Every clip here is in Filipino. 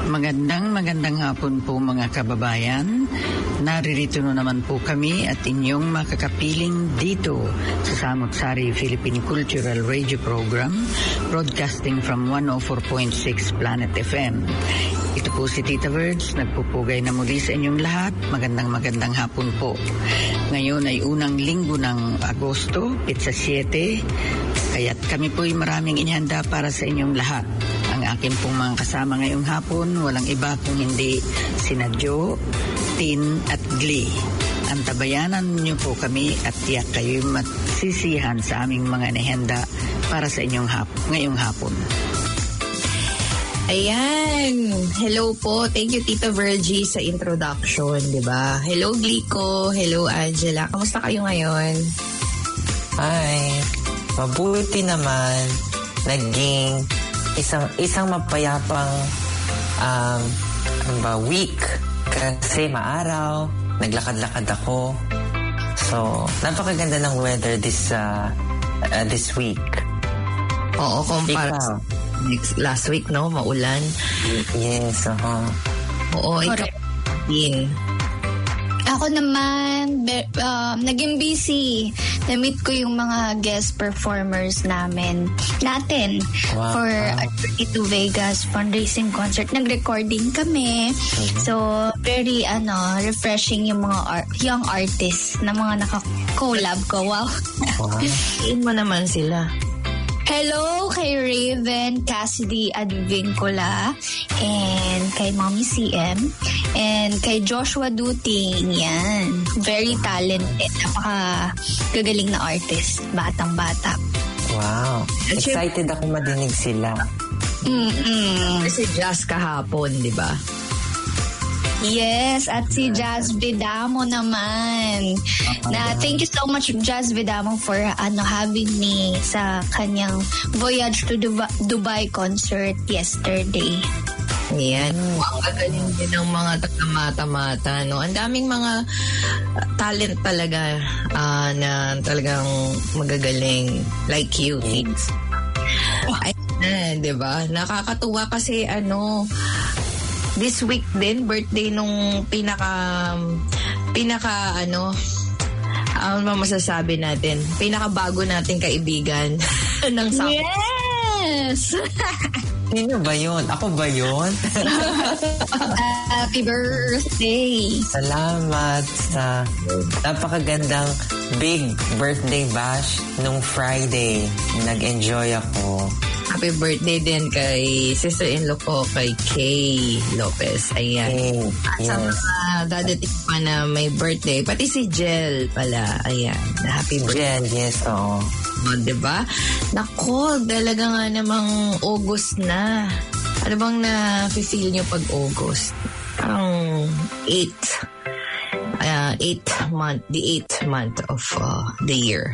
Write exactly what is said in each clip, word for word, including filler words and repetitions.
Magandang magandang hapon po mga kababayan. Naririto na naman po kami at inyong makakapiling dito sa Samut-Sari Philippine Cultural Radio Program, broadcasting from one oh four point six Planet F M. Ito po si Tita Verge, nagpupugay na muli sa inyong lahat. Magandang magandang hapon po. Ngayon ay unang linggo ng Agosto, pitsa siyete, kaya't kami po'y maraming inihanda para sa inyong lahat. Ang aking pong mga kasama ngayong hapon, walang iba kung hindi sina Jo, Tin at Glee. Antabayanan niyo po kami at tiyak kayo'y magsisihan sa aming mga inihanda para sa inyong hap- ngayong hapon. Ayan. Hello po. Thank you, Tita Virgie, sa introduction, di ba? Hello, Glico. Hello, Angela. Kamusta kayo ngayon? Hi. Mabuti naman. Naging isang isang mapayapang um, ano ba, week. Kasi maaraw. Naglakad-lakad ako. So, napakaganda ng weather this uh, uh, this week. Oo, kumpara sa last week, no? Maulan. Yes, uh-huh. Oo, ikaw din. Ako naman, be, uh, naging busy. Na-meet ko yung mga guest performers namin, natin, wow, for wow. a trip to Vegas fundraising concert. Nag-recording kami. Mm-hmm. So, very, ano, refreshing yung mga art, young artists na mga naka-collab ko. Wow. Wow. Iin mo naman sila. Hello kay Raven Cassidy Advincula and kay Mommy C M and kay Joshua Duting. Yan. Very talented. Napaka gagaling na artist. Batang-bata. Wow. Excited ako madinig sila. Mm-mm. Kasi jazz kahapon, di ba? Yes, at si Jazz Vidamo naman. Na thank you so much, Jazz Vidamo, for ano having me sa kanyang Voyage to Dubai, Dubai concert yesterday. Ayan. Ang gagaling din ng mga taga-mata-mata, no? Ang daming mga uh, talent talaga uh, na talagang magagaling. Like you, kids. Ayan, di ba? Nakakatuwa kasi ano, this week din, birthday nung pinaka, pinaka ano, ano ba masasabi natin? Pinaka-bago nating kaibigan ng South. Yes! Sino ba yun? Ako ba yun? Happy birthday! Salamat sa napakagandang big birthday bash nung Friday. Nag-enjoy ako. Happy birthday din kay sister-in-law ko, kay Kay Lopez. Ayan. Hey, yes. Sa mga dadating pa na may birthday, pati si Jel pala. Ayan. Happy birthday. Jel, yes, oo. O, diba? Nako, talaga nga namang August na. Ano bang na-feel nyo pag August? Parang eight. Uh, eighth month, the eighth month of uh, the year.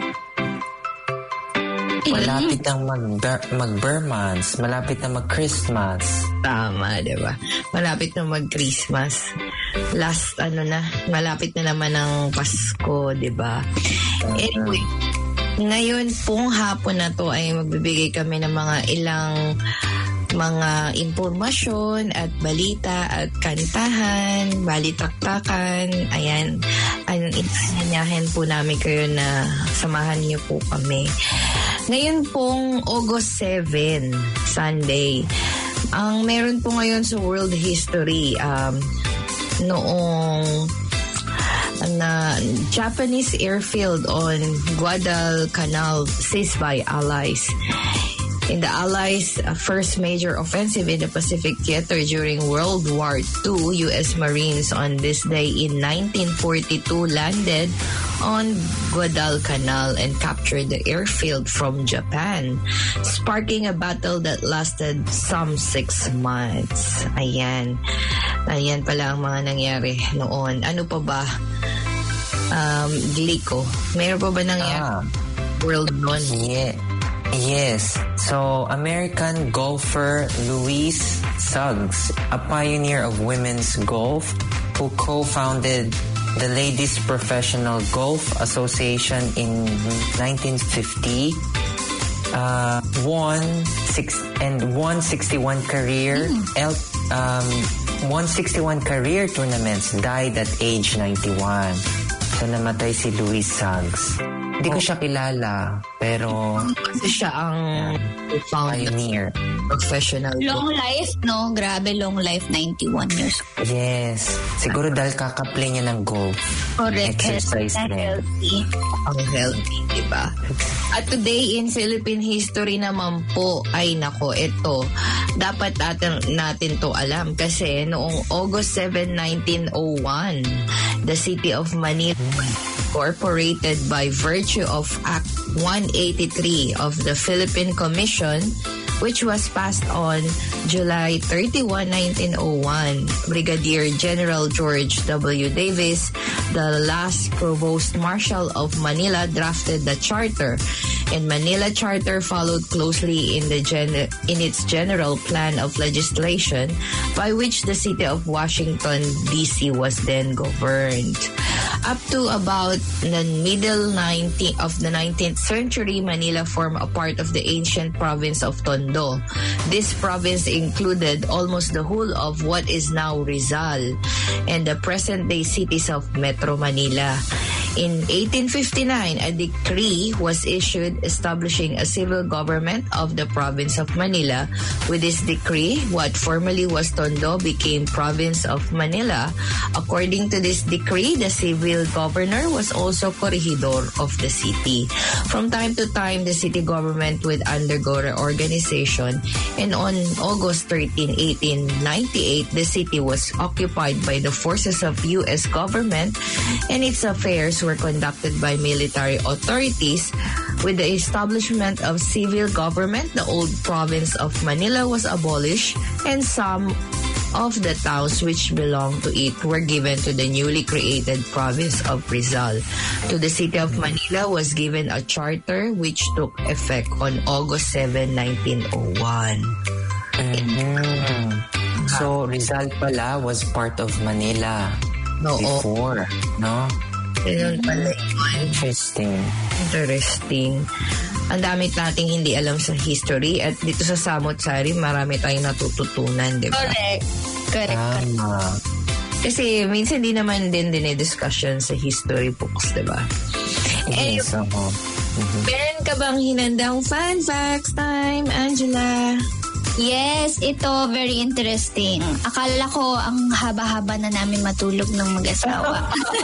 Malapit ang mag-Burmans. Malapit na mag-Christmas. Tama, diba? Malapit na mag-Christmas. Last, ano na, malapit na naman ang Pasko, diba? Anyway, ngayon pong hapon na to ay magbibigay kami ng mga ilang mga impormasyon at balita at kantahan, balitaktakan. Ayan, inanyayahan po namin kayo na samahan niyo po kami. Ngayon pong August seventh, Sunday, ang meron po ngayon sa world history, um, noong na Japanese airfield on Guadalcanal seized by Allies. In the Allies' uh, first major offensive in the Pacific Theater during World War Two, U S Marines on this day in nineteen forty-two landed on Guadalcanal and captured the airfield from Japan, sparking a battle that lasted some six months. Ayan. Ayan pala ang mga nangyari noon. Ano pa ba? Um, Glico, mayroon pa ba nangyari? Ah. World noon? Yeah. Yes. So, American golfer Louise Suggs, a pioneer of women's golf, who co-founded the Ladies Professional Golf Association in nineteen fifty, uh, won six and won sixty-one career mm. L- um, won sixty-one career tournaments, died at age ninety-one. So, namatay si Louis Suggs. Hindi ko siya kilala, pero kasi siya ang founder, pioneer. Professional. Long life, no? Grabe, long life, ninety-one years. Yes. Siguro dahil kakaplay niya ng golf. Correct. Exercise Healthy. rin. Healthy. Ang healthy, diba? At today in Philippine history naman po, ay nako, ito, dapat natin, natin to alam kasi noong August seventh, nineteen oh one, the city of Manila incorporated by virtue of Act one eighty-three of the Philippine Commission, which was passed on July thirty-first, nineteen oh one. Brigadier General George W. Davis, the last Provost Marshal of Manila, drafted the charter, and Manila Charter followed closely in the gen- in its general plan of legislation by which the city of Washington, D C was then governed. Up to about the middle nineteenth of the nineteenth century, Manila formed a part of the ancient province of Tondo. This province included almost the whole of what is now Rizal and the present-day cities of Metro Manila. In eighteen fifty-nine, a decree was issued establishing a civil government of the province of Manila. With this decree, what formerly was Tondo became province of Manila. According to this decree, the civil governor was also corregidor of the city. From time to time, the city government would undergo reorganization, and on August thirteenth, eighteen ninety-eight, the city was occupied by the forces of U S government, and its affairs were conducted by military authorities. With the establishment of civil government, the old province of Manila was abolished, and some of the towns which belonged to it were given to the newly created province of Rizal. To the city of Manila was given a charter which took effect on August seventh, nineteen oh one. Mm-hmm. So, Rizal pala was part of Manila No, before, no? Ganun pala yun. Interesting. Interesting. Ang dami nating hindi alam sa history at dito sa Samot Sari, marami tayong natututunan, di ba? Correct. Correct. Tama. Kasi minsan di naman din dinidiscussion sa history books, di ba? Yes, Eh, ako. Mhm. meron ka bang hinandang fun facts time, Angela? Yes, ito very interesting. Akala ko ang haba-haba na namin matulog ng mag-asawa.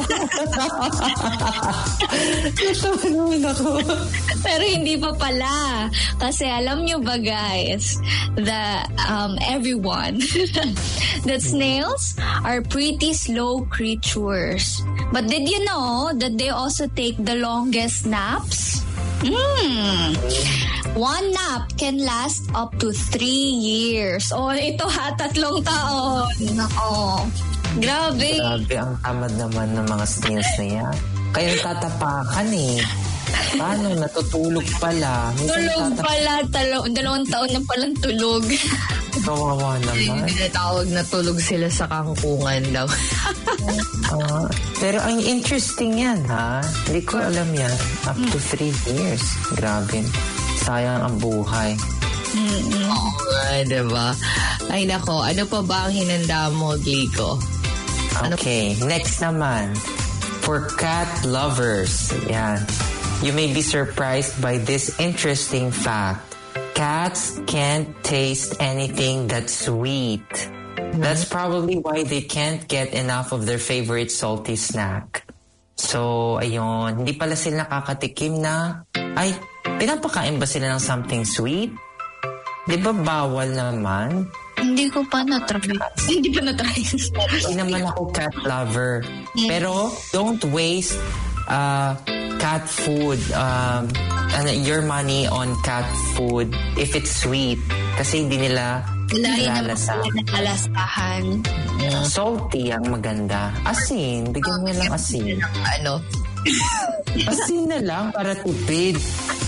Pero hindi pa pala. Kasi alam nyo ba guys, that um, everyone, that snails are pretty slow creatures. But did you know that they also take the longest naps? Hmm. One nap can last up to three years. Oh, ito ha, tatlong taon. Nako. Grabe. Grabe, ang tamad naman ng mga snails na yan. Kaya tatapakan eh. Paano? Natutulog pala. Minsan Tulog tatap- pala. Talo, dalawang taon na palang tulog. Kawawa naman. Tinatawag na tulog sila sa kangkungan daw. Ah, pero ang interesting yan, ha? Hindi ko alam yan. Up to three years. Grabe. Sayang ang buhay. Oo nga, diba? Ay nako, ano pa ba ang hinanda mo, Glico? Okay, next naman. For cat lovers. Yan. You may be surprised by this interesting fact. Cats can't taste anything that's sweet. That's probably why they can't get enough of their favorite salty snack. So, ayun. Hindi pala sila nakakatikim na, ay, pinapakain ba sila ng something sweet? Di ba bawal naman? Hindi ko pa na-try. Hindi pa na-try. Hindi naman ako cat lover. Pero, don't waste uh, cat food, um, ano, your money on cat food if it's sweet. Kasi hindi nila Lain naman nilalasa. sila nakalasahan. Salty ang maganda. Asin. Bigyan mo lang asin. Ano? Asin na lang para tipid.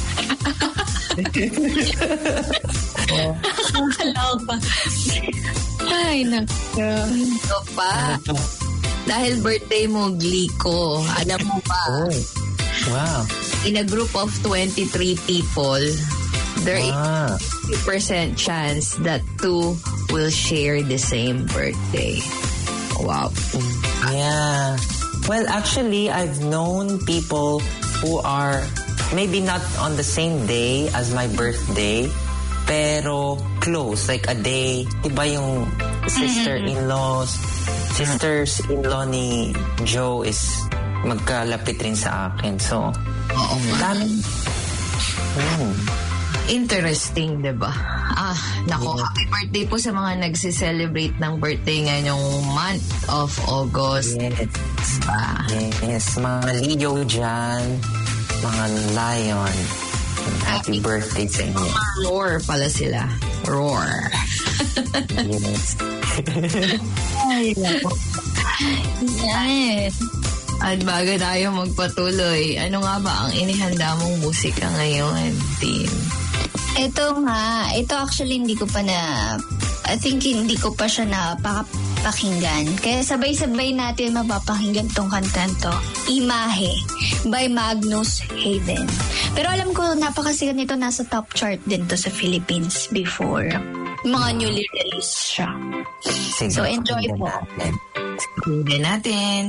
Akala pa. Ay, naku. Ito pa. Dahil birthday mo, Glico, alam mo ba, Oh. Wow. in a group of twenty-three people, there Ah. is a fifty percent chance that two will share the same birthday. Wow. Yeah. Well, actually, I've known people who are maybe not on the same day as my birthday, pero close, like a day. Diba yung sister-in-laws, sisters-in-law ni Joe is magkalapit rin sa akin. So, Oo nga. dami. Hmm. Interesting, diba? Ah, nako, Yeah. happy birthday po sa mga nagsi-celebrate ng birthday ngayong month of August. Yes. Ah, Yes. Mga Leo dyan, mga Lion. Happy birthday sa inyo. roar pala sila. Roar. Yes. Ay, nako. Yan. At bago tayo magpatuloy, ano nga ba ang inihanda mong musika ngayon, Tin? Ito nga, ito actually hindi ko pa na, I think hindi ko pa siya napakinggan. Kaya sabay-sabay natin mapapakinggan tong kantan to. Imahe by Magnus Hayden. Pero alam ko, napakasikat nito, nasa top chart din to sa Philippines before. Mga newly released siya. Sige, So, enjoy pakinggan po. natin. Hindi natin.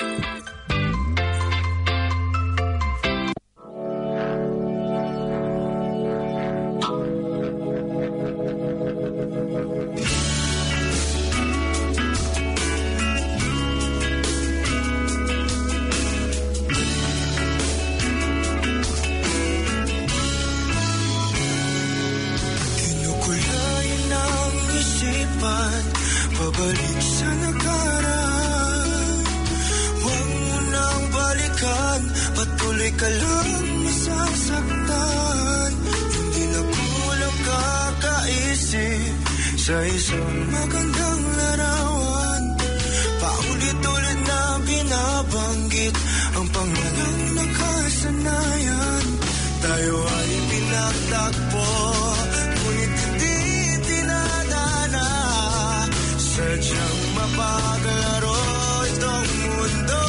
Kinukulayan ang isipan, pabalik sa nakaraan. Huwag mo nang balikan, patuloy ka lang masasaktan. Hindi na kulang kakaisip sa isang magandang larawan. Paulit-ulit na binabanggit ang pangalang nakasanayan. Tayo ay pinagtagpo, ngunit hindi tinadana. Sadyang mapaglaro itong mundo.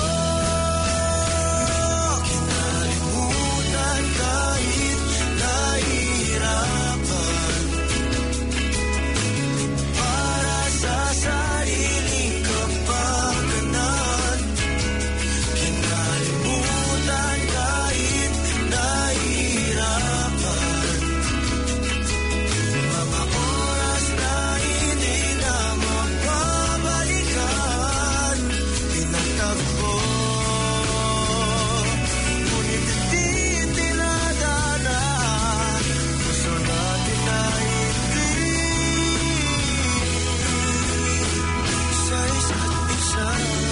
Kinalimutan kahit nahihirapan, para sa sariling kapakanan. Kinalimutan kahit nahihirapan, mga oras na hindi na mapabalikan. Pinagtagpo, ngunit hindi tinadana. Gusto natin na hindi sa isa't isa.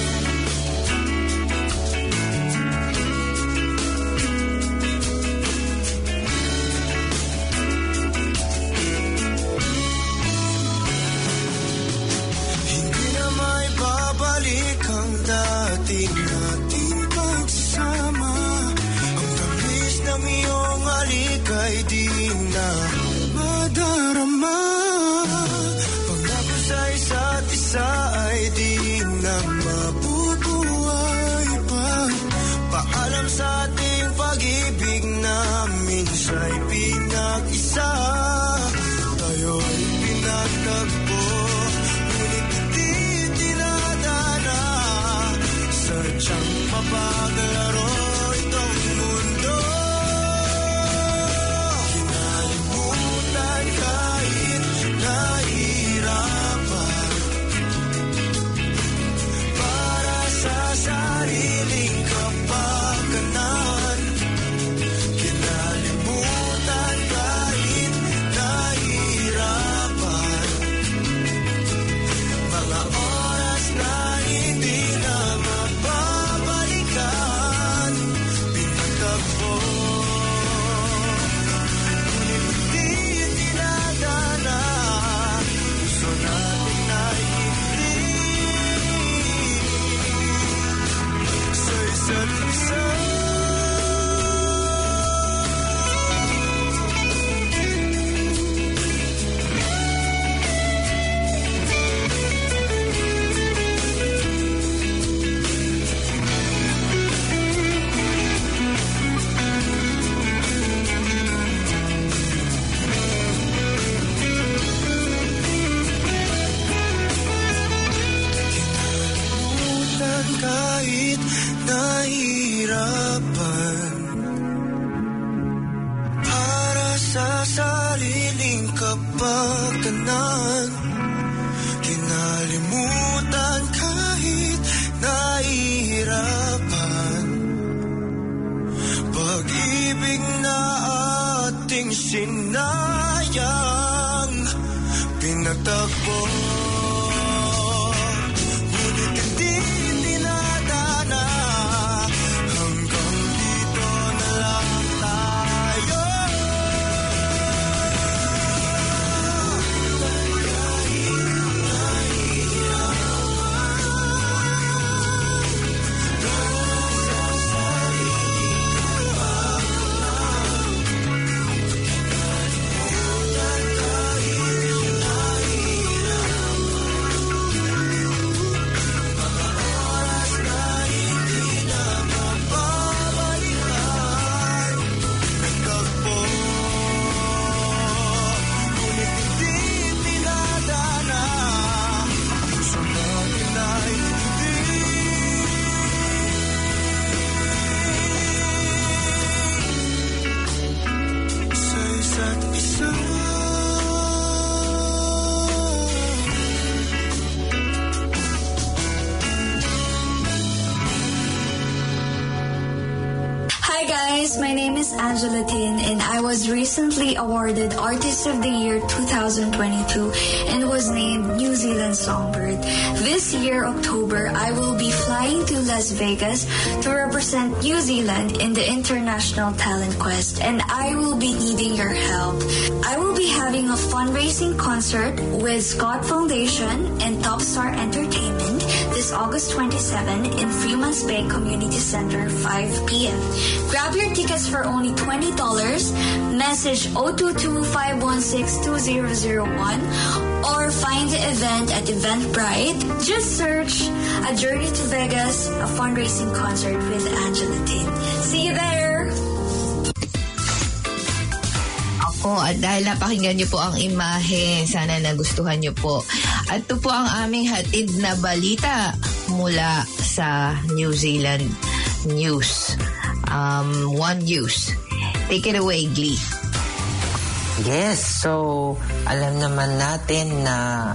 Hindi na may babalik ang dating nating pagsama. Ang tamis ng iyong halik ay di na madarama. Pangako sa isa't isa ay di na mabubuhay pa. Paalam sa ating pag-ibig namin siya'y pinag-isa. Tayo ay pinagtagpo, ngunit hindi tinadana. Sadyang mapaglaro itong mundo. Kinalimutan kahit nahihirapan, para sa sariling kapakanan. Kinalimutan kahit nahihirapan, kapakanan, kinalimutan kahit nahihirapan. Pag-ibig na ating sinayang, pinagtagpo, ngunit hindi dinadana. Hanggang dito na lang tayo. Hi guys, my name is Angela Tin and I was recently awarded Artist of the Year twenty twenty-two and was named New Zealand Songbird. This year, October, I will be flying to Las Vegas to represent New Zealand in the International Talent Quest and I will be needing your help. I will be having a fundraising concert with Scott Foundation and Top Star Entertainment this August twenty-seventh in Freeman's Bay Community Center, five p.m. Grab your tickets for only twenty dollars. Message zero two two, five one six, two zero zero one or find the event at Eventbrite. Just search A Journey to Vegas, a fundraising concert with Angela Tin. See you there! Ako, at dahil napakinggan niyo po ang imahe, sana nagustuhan niyo po. At ito po ang aming hatid na balita mula sa New Zealand News. Um, One News. Take it away, Glee. Yes, so alam naman natin na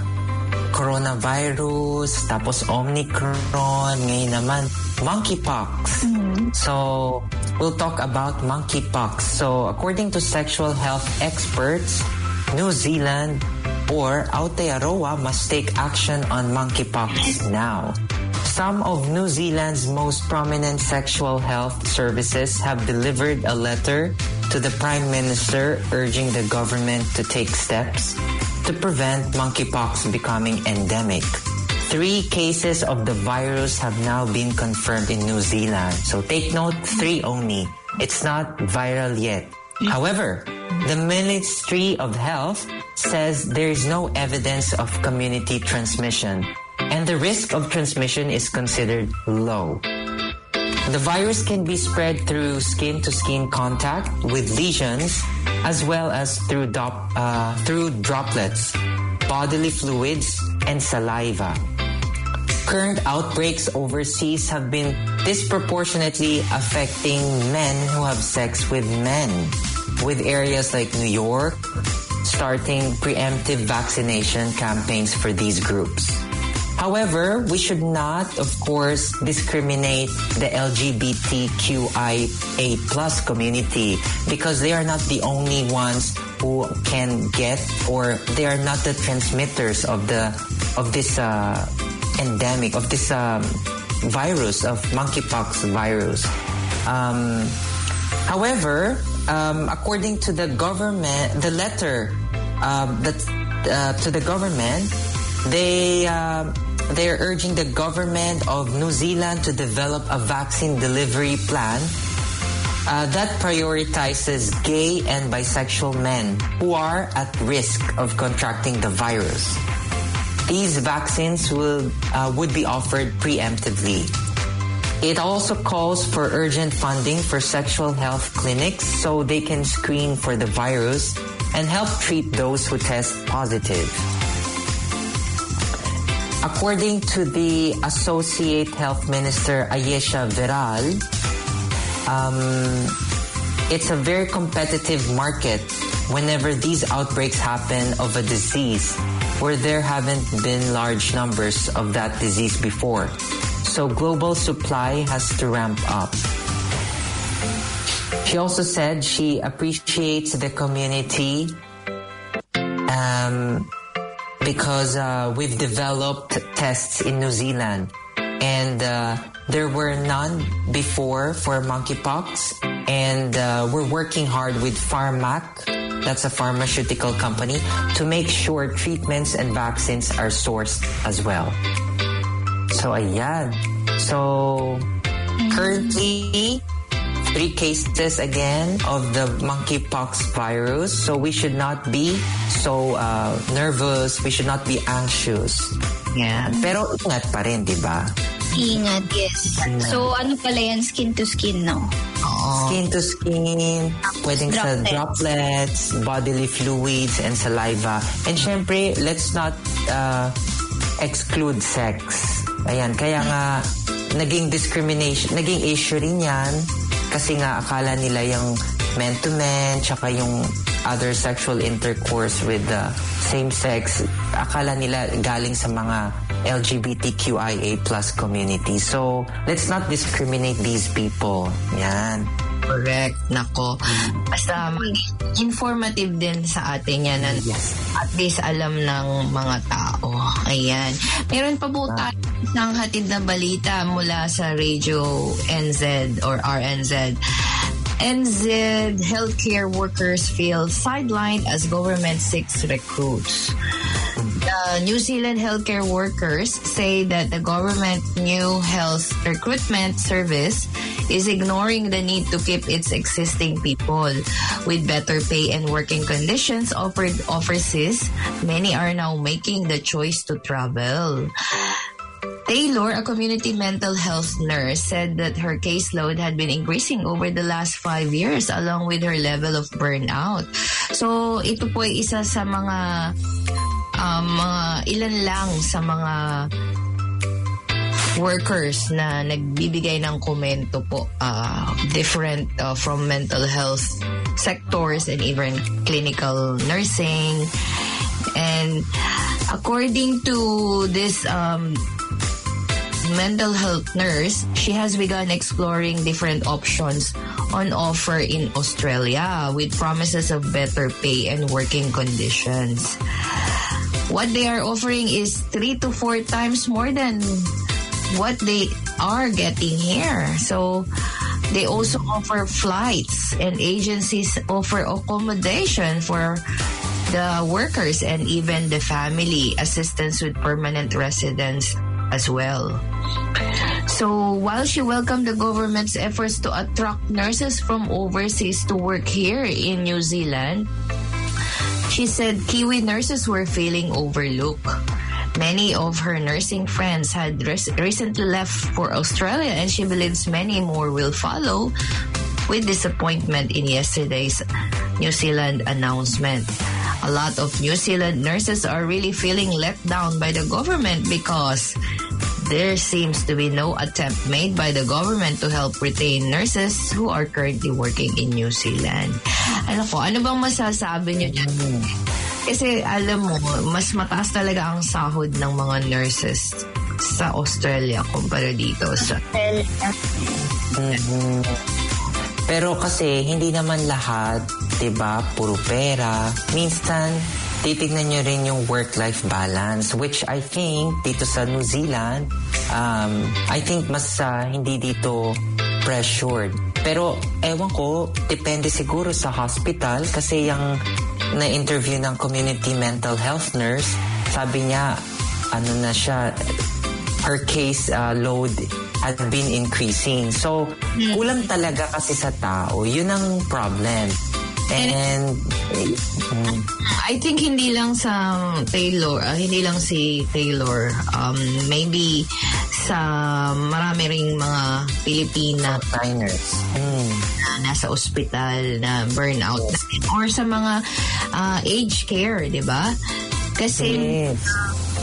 coronavirus, tapos Omicron, ngayon naman monkeypox. Mm-hmm. So we'll talk about monkeypox. So according to sexual health experts, New Zealand or Aotearoa must take action on monkeypox now. Some of New Zealand's most prominent sexual health services have delivered a letter to the Prime Minister urging the government to take steps to prevent monkeypox becoming endemic. Three cases of the virus have now been confirmed in New Zealand. So take note, three only. It's not viral yet. However, the Ministry of Health says there is no evidence of community transmission, and the risk of transmission is considered low. The virus can be spread through skin-to-skin contact with lesions, as well as through, dop, uh, through droplets, bodily fluids, and saliva. Current outbreaks overseas have been disproportionately affecting men who have sex with men, with areas like New York starting preemptive vaccination campaigns for these groups. However, we should not, of course, discriminate the L G B T Q I A plus community because they are not the only ones who can get, or they are not the transmitters of the of this uh, endemic, of this um, virus, of monkeypox virus. Um, however, um, according to the government, the letter um, that uh, to the government, they. Uh, They are urging the government of New Zealand to develop a vaccine delivery plan uh, that prioritizes gay and bisexual men who are at risk of contracting the virus. These vaccines will uh, would be offered preemptively. It also calls for urgent funding for sexual health clinics so they can screen for the virus and help treat those who test positive. According to the Associate Health Minister Ayesha Viral, um, it's a very competitive market whenever these outbreaks happen of a disease where there haven't been large numbers of that disease before. So global supply has to ramp up. She also said she appreciates the community um, because uh, we've developed tests in New Zealand. And uh, there were none before for monkeypox. And uh, we're working hard with Pharmac, that's a pharmaceutical company, to make sure treatments and vaccines are sourced as well. So, ayan. So, currently, three cases again of the monkeypox virus. So, we should not be so uh, nervous. We should not be anxious. Yeah. Pero ingat pa rin, di ba? Ingat, yes. So, ano pala yan? Skin to skin, no? Skin to skin, pwedeng sa droplets, bodily fluids, and saliva. And syempre, let's not uh, exclude sex. Ayan, kaya nga, naging discrimination, naging issue rin yan. Kasi nga, akala nila yung man-to-man, tsaka yung other sexual intercourse with the same sex, akala nila galing sa mga L G B T Q I A plus community. So, let's not discriminate these people. Yan. Correct. Nako. Basta informative din sa atin yan. Yes. At least alam ng mga tao. Ayan. Meron pa po tayo ng hatid na balita mula sa Radio N Z or R N Z. N Z healthcare workers feel sidelined as government seeks recruits. The New Zealand healthcare workers say that the government new health recruitment service is ignoring the need to keep its existing people. With better pay and working conditions offered overseas, many are now making the choice to travel. Taylor, a community mental health nurse, said that her caseload had been increasing over the last five years along with her level of burnout. So, ito po ay isa sa mga, um, mga ilan lang sa mga workers na nagbibigay ng komento po, uh, different uh, from mental health sectors and even clinical nursing. And according to this um, mental health nurse, she has begun exploring different options on offer in Australia with promises of better pay and working conditions. What they are offering is three to four times more than what they are getting here. So they also offer flights, and agencies offer accommodation for the workers and even the family, assistance with permanent residence as well. So while she welcomed the government's efforts to attract nurses from overseas to work here in New Zealand, she said Kiwi nurses were feeling overlooked. Many of her nursing friends had res- recently left for Australia, and she believes many more will follow, with disappointment in yesterday's New Zealand announcement. A lot of New Zealand nurses are really feeling let down by the government because there seems to be no attempt made by the government to help retain nurses who are currently working in New Zealand. Ano po, ano bang masasabi niyo dyan? Kasi alam mo, mas mataas talaga ang sahod ng mga nurses sa Australia kumpara dito sa... Mm-hmm. Pero kasi hindi naman lahat, 'di ba, puro pera. Minsan titignan nyo rin yung work-life balance, which I think dito sa New Zealand, um, I think mas uh, hindi dito pressured. Pero ewan ko, depende siguro sa hospital kasi yung na-interview ng community mental health nurse, sabi niya, ano na siya, her case uh, load had been increasing. So, kulang talaga kasi sa tao. Yun ang problem. And, mm, I think hindi lang sa Taylor, uh, hindi lang si Taylor, um, maybe sa marami ring mga Pilipina diners mm. na nasa ospital na burnout or sa mga uh, aged care, di ba? Kasi yes.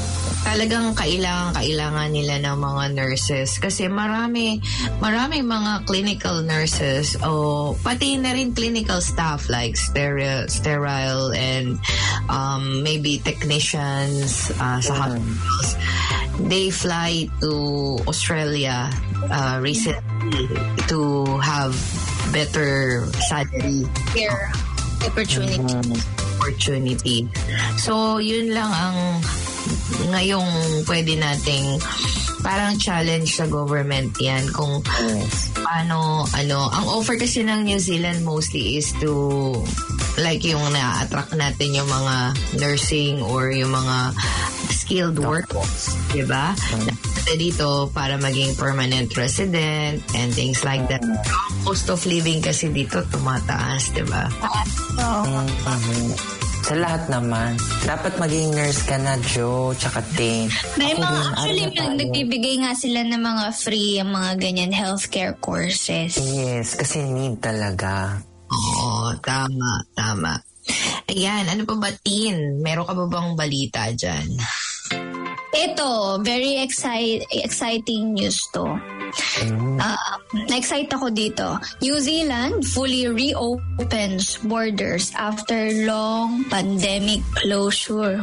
talagang kailangan kailangan nila ng mga nurses kasi marami marami mga clinical nurses o pati na rin clinical staff like sterile sterile and um, maybe technicians uh, sa hospitals. They fly to Australia uh, recently to have better salary Care opportunity. opportunity. So yun lang ang ngayong pwede nating parang challenge sa government yan kung paano ano ang offer kasi ng New Zealand mostly is to like yung na-attract natin yung mga nursing or yung mga skilled workers, diba? Mm-hmm. Dito para maging permanent resident and things like that. Cost of living kasi dito tumataas, diba? Oo. Mm-hmm. Sa lahat naman, dapat maging nurse ka na, Joe, tsaka Ting. May Ako mga, din, actually, ano na nagbibigay nga sila ng mga free, yung mga ganyan healthcare courses. Yes, kasi need talaga. Oo, tama, tama. Ayan, ano pa ba, Tin? Meron ka ba bang balita dyan? Ito, very excite, exciting news to. Uh, na-excite ako dito. New Zealand fully reopens borders after long pandemic closure.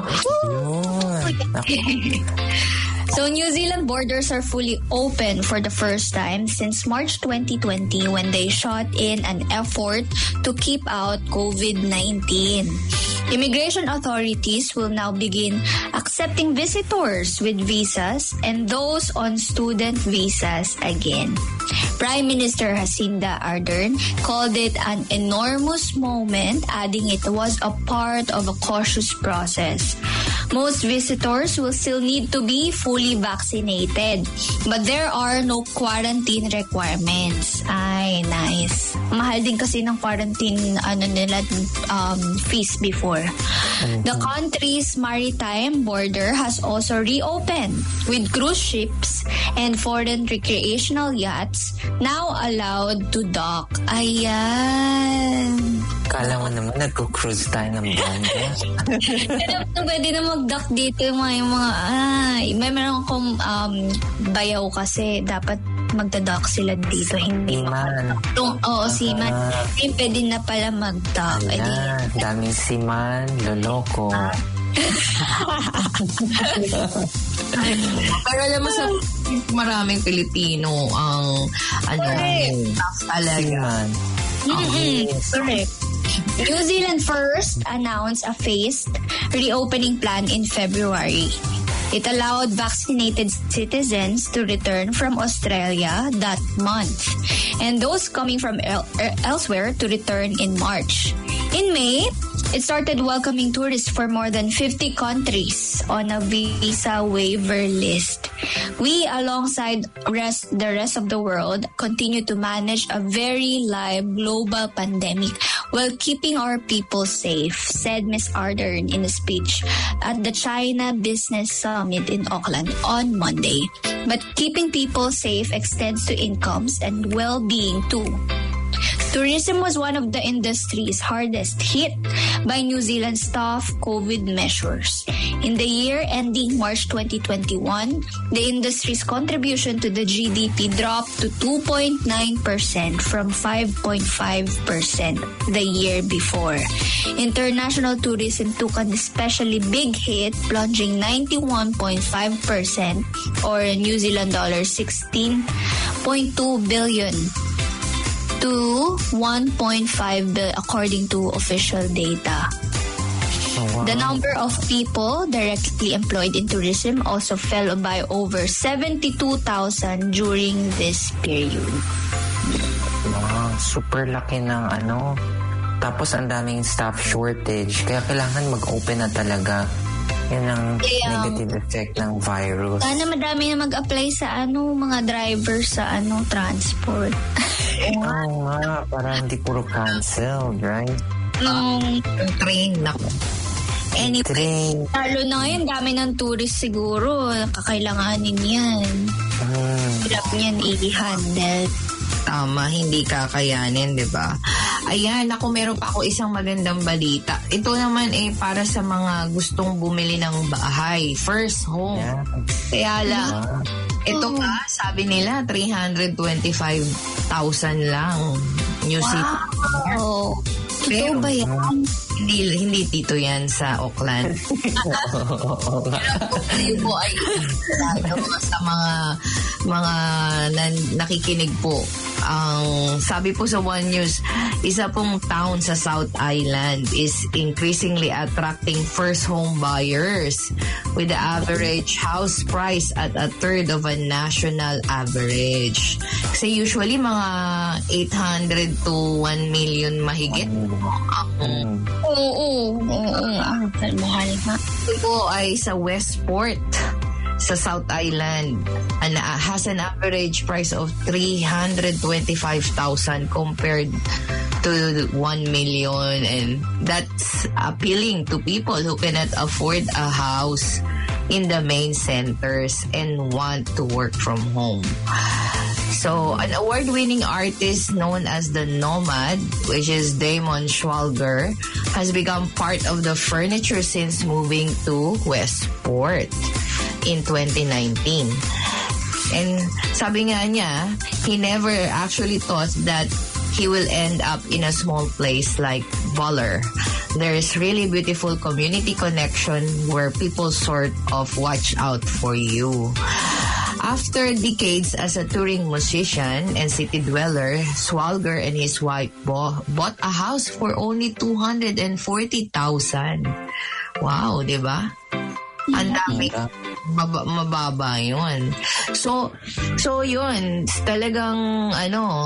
So, New Zealand borders are fully open for the first time since March twenty twenty when they shot in an effort to keep out COVID nineteen. Immigration authorities will now begin accepting visitors with visas and those on student visas again. Prime Minister Jacinda Ardern called it an enormous moment, adding it was a part of a cautious process. Most visitors will still need to be fully vaccinated, but there are no quarantine requirements. Ay, nice. Mahal din kasi ng quarantine ano nila um, fees before. Mm-hmm. The country's maritime border has also reopened with cruise ships and foreign recreational yachts now allowed to dock. Ayan. Kala mo naman nagko-cruise tayo ng bongga. Pwede na mag-dock dito yung mga, yung mga ay, may meron akong um, bayaw kasi dapat magda-dock sila dito. Hindi Siman. Oo, oh, siman. Ah. Hindi pwede na pala mag-dock. Ala, Edi, daming siman, loloko. Pero alam mo sa maraming Pilipino ang ano talaga. Siman. Mm-hmm. Correct. New Zealand first announced a phased reopening plan in February. It allowed vaccinated citizens to return from Australia that month, and those coming from el- elsewhere to return in March. In May, it started welcoming tourists for more than fifty countries on a visa waiver list. We, alongside rest, the rest of the world, continue to manage a very live global pandemic while keeping our people safe, said Miz Ardern in a speech at the China Business Summit in Auckland on Monday. But keeping people safe extends to incomes and well-being too. Tourism was one of the industries hardest hit by New Zealand's tough COVID measures. In the year ending March twenty twenty-one, the industry's contribution to the G D P dropped to two point nine percent from five point five percent the year before. International tourism took an especially big hit, plunging ninety-one point five percent or New Zealand dollars sixteen point two billion to one point five billion according to official data. Oh, wow. The number of people directly employed in tourism also fell by over seventy-two thousand during this period. Wow, super laki ng ano. Tapos ang daming staff shortage. Kaya kailangan mag-open na talaga. Yan ang Yeah. negative effect ng virus. Sana madami na mag-apply sa ano mga driver sa ano transport. Oo nga, para hindi puro canceled, right? Nung Yung train, naku. anyway, Train. lalo na ngayon, dami ng tourist siguro. Kakailanganin yan. Hmm. Hirap niyan i-handle. Tama, hindi kakayanin, di ba? Ayan, ako meron pa ako isang magandang balita. Ito naman eh para sa mga gustong bumili ng bahay. First home. Yeah. Kaya lang, ito pa, sabi nila, three hundred twenty-five thousand lang. New City. Wow. Pero, Totoo ba yan? Hindi, hindi dito yan sa Auckland. Kayo po ay sa mga mga nan, nakikinig po. Ang sabi po sa One News, isa pong town sa South Island is increasingly attracting first home buyers with the average house price at a third of a national average. Kasi usually mga eight hundred to one million mahigit. Ang Oo, oo, oo. Ang mahal ha. ito po ay sa Westport sa South Island and uh, has an average price of three hundred twenty-five thousand compared to one million, and that's appealing to people who cannot afford a house in the main centers and want to work from home. So, an award-winning artist known as the Nomad, which is Damon Schwalger, has become part of the furniture since moving to Westport in twenty nineteen. And sabi nga niya, he never actually thought that he will end up in a small place like Buller. There is really beautiful community connection where people sort of watch out for you. After decades as a touring musician and city dweller, Schwalger and his wife bo- bought a house for only two hundred forty thousand. Wow, di ba? Ang dami. Mab- mababa yun. So, so yun. Talagang, ano,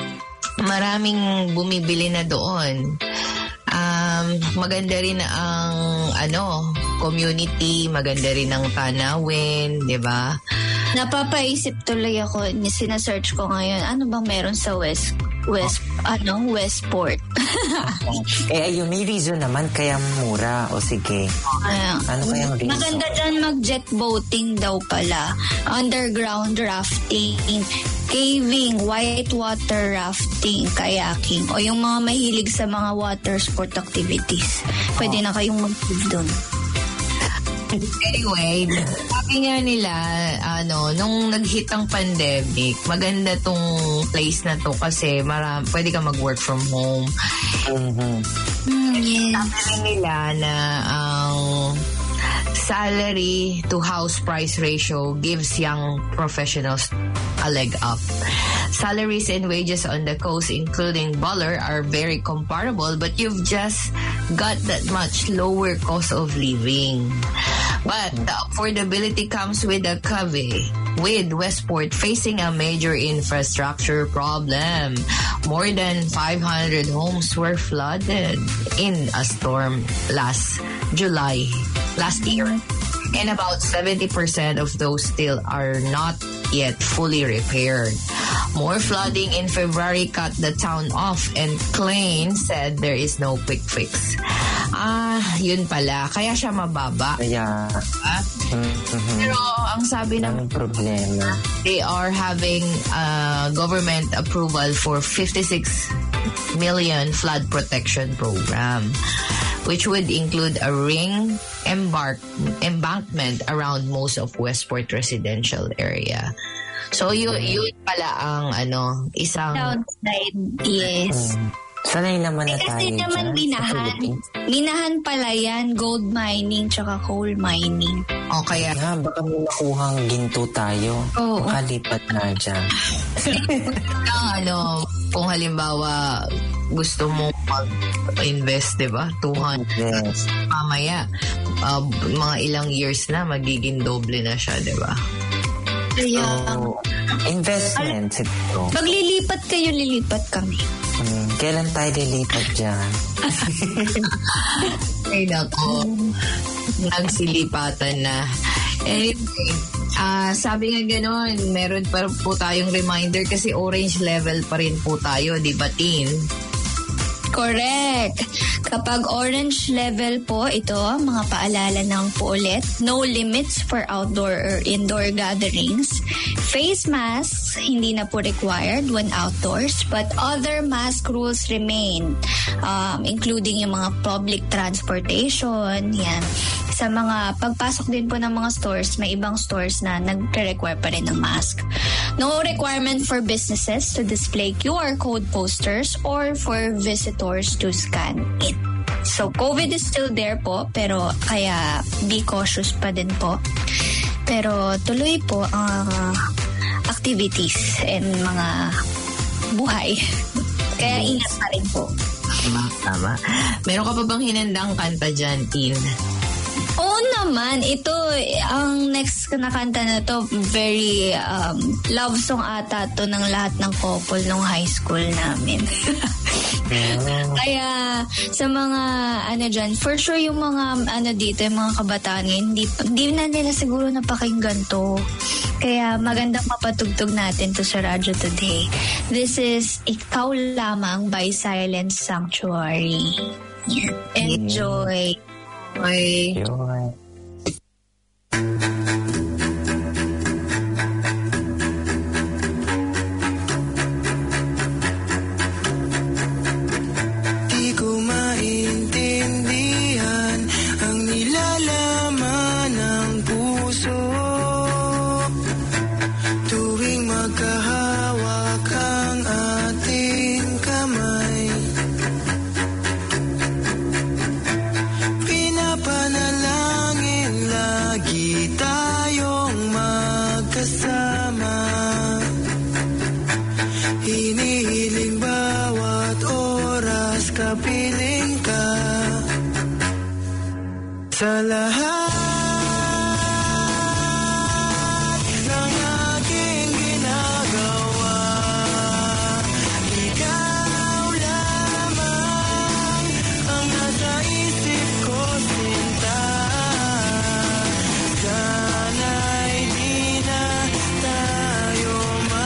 maraming bumibili na doon. Um, maganda rin ang, ano, community, maganda rin ang tanawin, di ba? Napapaisip tuloy ako, sinasearch ko ngayon, ano bang meron sa West, West, ano, Westport? Eh, ayun, may reason naman kaya mura. O sige. Ayan. Ano kayang reason? Maganda dyan mag-jet boating daw pala. Underground rafting, caving, whitewater rafting, kayaking, o yung mga mahilig sa mga water sport activities. Pwede na kayong mag-move doon. Anyway, sabi nga nila, ano, nung nag-hit ang pandemic, maganda tong place na to kasi maram, pwede ka mag-work from home. Mm-hmm. Mm, yes. Sabi nila na ang salary to house price ratio gives young professionals a leg up. Salaries and wages on the coast, including Buller, are very comparable, but you've just got that much lower cost of living. But the affordability comes with a caveat, with Westport facing a major infrastructure problem. More than five hundred homes were flooded in a storm last July, last year. And about seventy percent of those still are not yet fully repaired. More flooding in February cut the town off, and Klein said there is no quick fix. Ah, yun pala. Kaya siya mababa. Kaya, Ah? mm-hmm. Pero ang sabi ng Ang problema. they are having uh, government approval for fifty-six million flood protection program, which would include a ring embark embankment around most of Westport residential area. So yun, yun pala ang ano, isang Downside, yes. Mm. Sanay naman na Eh, tayo kasi naman dyan sa minahan. Philippines. Minahan pala yan, gold mining tsaka coal mining. o kaya Yeah, baka may nakuhang ginto tayo. Oo. Makalipat na dyan. ang ano, kung halimbawa gusto mo mag-invest, di ba? two hundred Yes. mamaya, uh, mga ilang years na, magiging doble na siya, di ba? Kaya, So, investment siguro. maglilipat kayo, lilipat kami. Hmm, kailan tayo lilipat dyan? Ay, nako. Nagsilipatan na. Anyway, ah sabi nga gano'n, meron pa po tayong reminder kasi orange level pa rin po tayo, di ba, Tin? Correct. Kapag orange level po ito, mga paalala ng po ulit, no limits for outdoor or indoor gatherings. Face masks, hindi na po required when outdoors, but other mask rules remain, um, including yung mga public transportation, yan. Sa mga pagpasok din po ng mga stores, may ibang stores na nagre-require pa rin ng mask. No requirement for businesses to display Q R code posters or for visitors to scan it. So, COVID is still there po, pero kaya be cautious pa din po. Pero tuloy po ang uh, activities and mga buhay. Kaya ingat pa rin po. Tama, tama. Meron ka pa bang hinandang kanta dyan, Tin? Oo naman. Ito, ang next na kanta na to, very um, love song ata to ng lahat ng couple nung high school namin. Kaya sa mga ano dyan, for sure yung mga ano dito, yung mga kabataan ngayon, hindi, hindi na nila siguro napakinggan to. Kaya magandang mapatugtog natin to sa radyo today. This is Ikaw Lamang by Silent Sanctuary. Enjoy. Okay. Yun. Di ko maintindihan ang nilalaman ng puso tuwing magkahawak ang ating kamay. Pinapanalangin lagi tayong magkasama. Hinihiling bawat oras kapiling ka sa lahat ng aking ginagawa. Ikaw lamang ang nasa isip ko, sinta. Sana'y di na tayo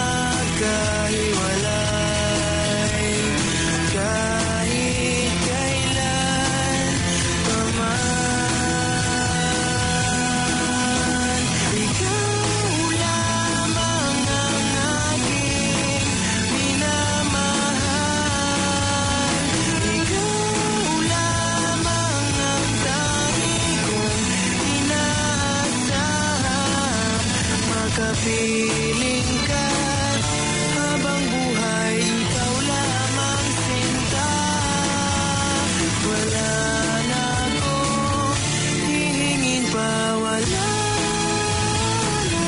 magkahiwalay kahit kailan pa man. Ikaw lamang ang aking minamahal. Ikaw lamang ang tangi kong inaasahan. Makapiling ka habang buhay, ikaw lamang, sinta. Wala na akong hihingin pa, wala na.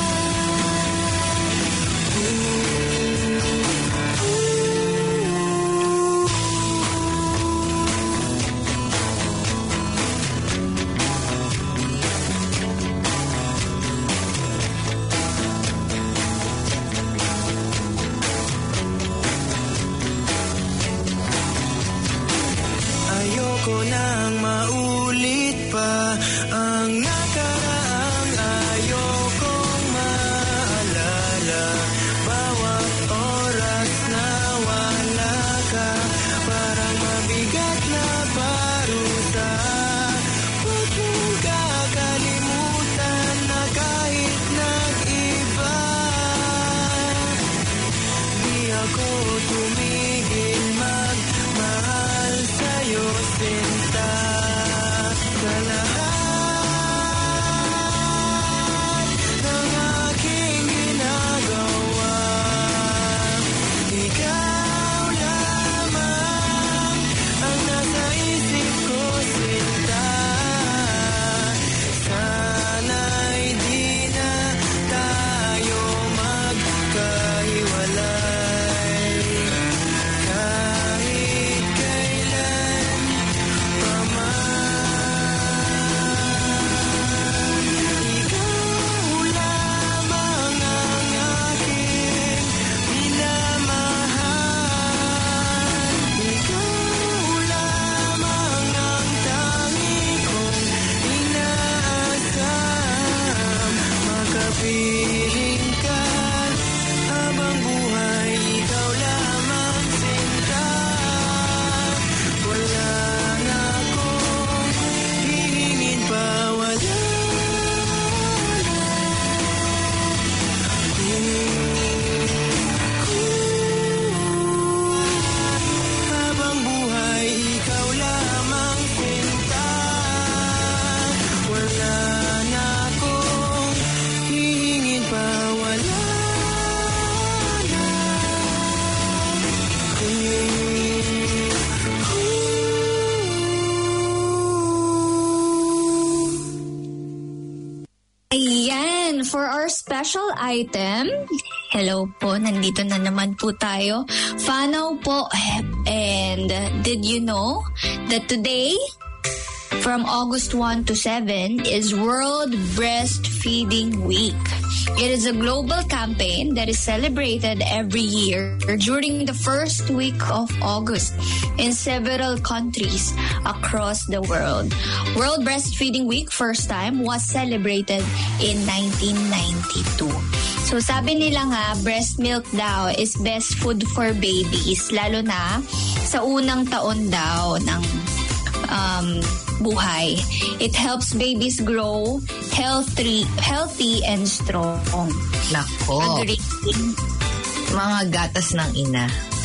And for our special item, hello po, nandito na naman po tayo. Fanaw po. And did you know that today, from August first to seventh, is World Breastfeeding Week. It is a global campaign that is celebrated every year during the first week of August in several countries across the world. World Breastfeeding Week first time was celebrated in nineteen ninety-two. So sabi nila nga, breast milk daw is best food for babies, lalo na sa unang taon daw ng um, buhay. It helps babies grow healthy, healthy and strong. Nako. Agree? Mga gatas ng ina.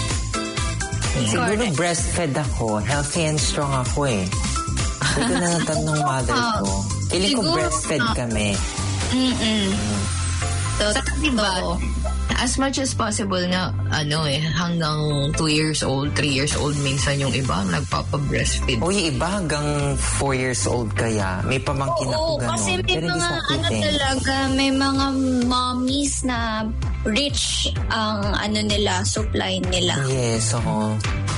Siguro Correct. breastfed ako. Healthy and strong ako eh. Ito na natanong mother ko. Pili ko Siguro, breastfed ah. kami. Mm-mm. So, Saka diba, as much as possible na, ano eh, hanggang two years old, three years old, minsan yung iba nagpapa-breastfeed. O yung iba hanggang four years old kaya. May pamangkin ako Oo, ganun. kasi may Pero hindi mga, sa ano akin. talaga, may mga mommies na rich ang ano nila, supply nila. Yes, oo.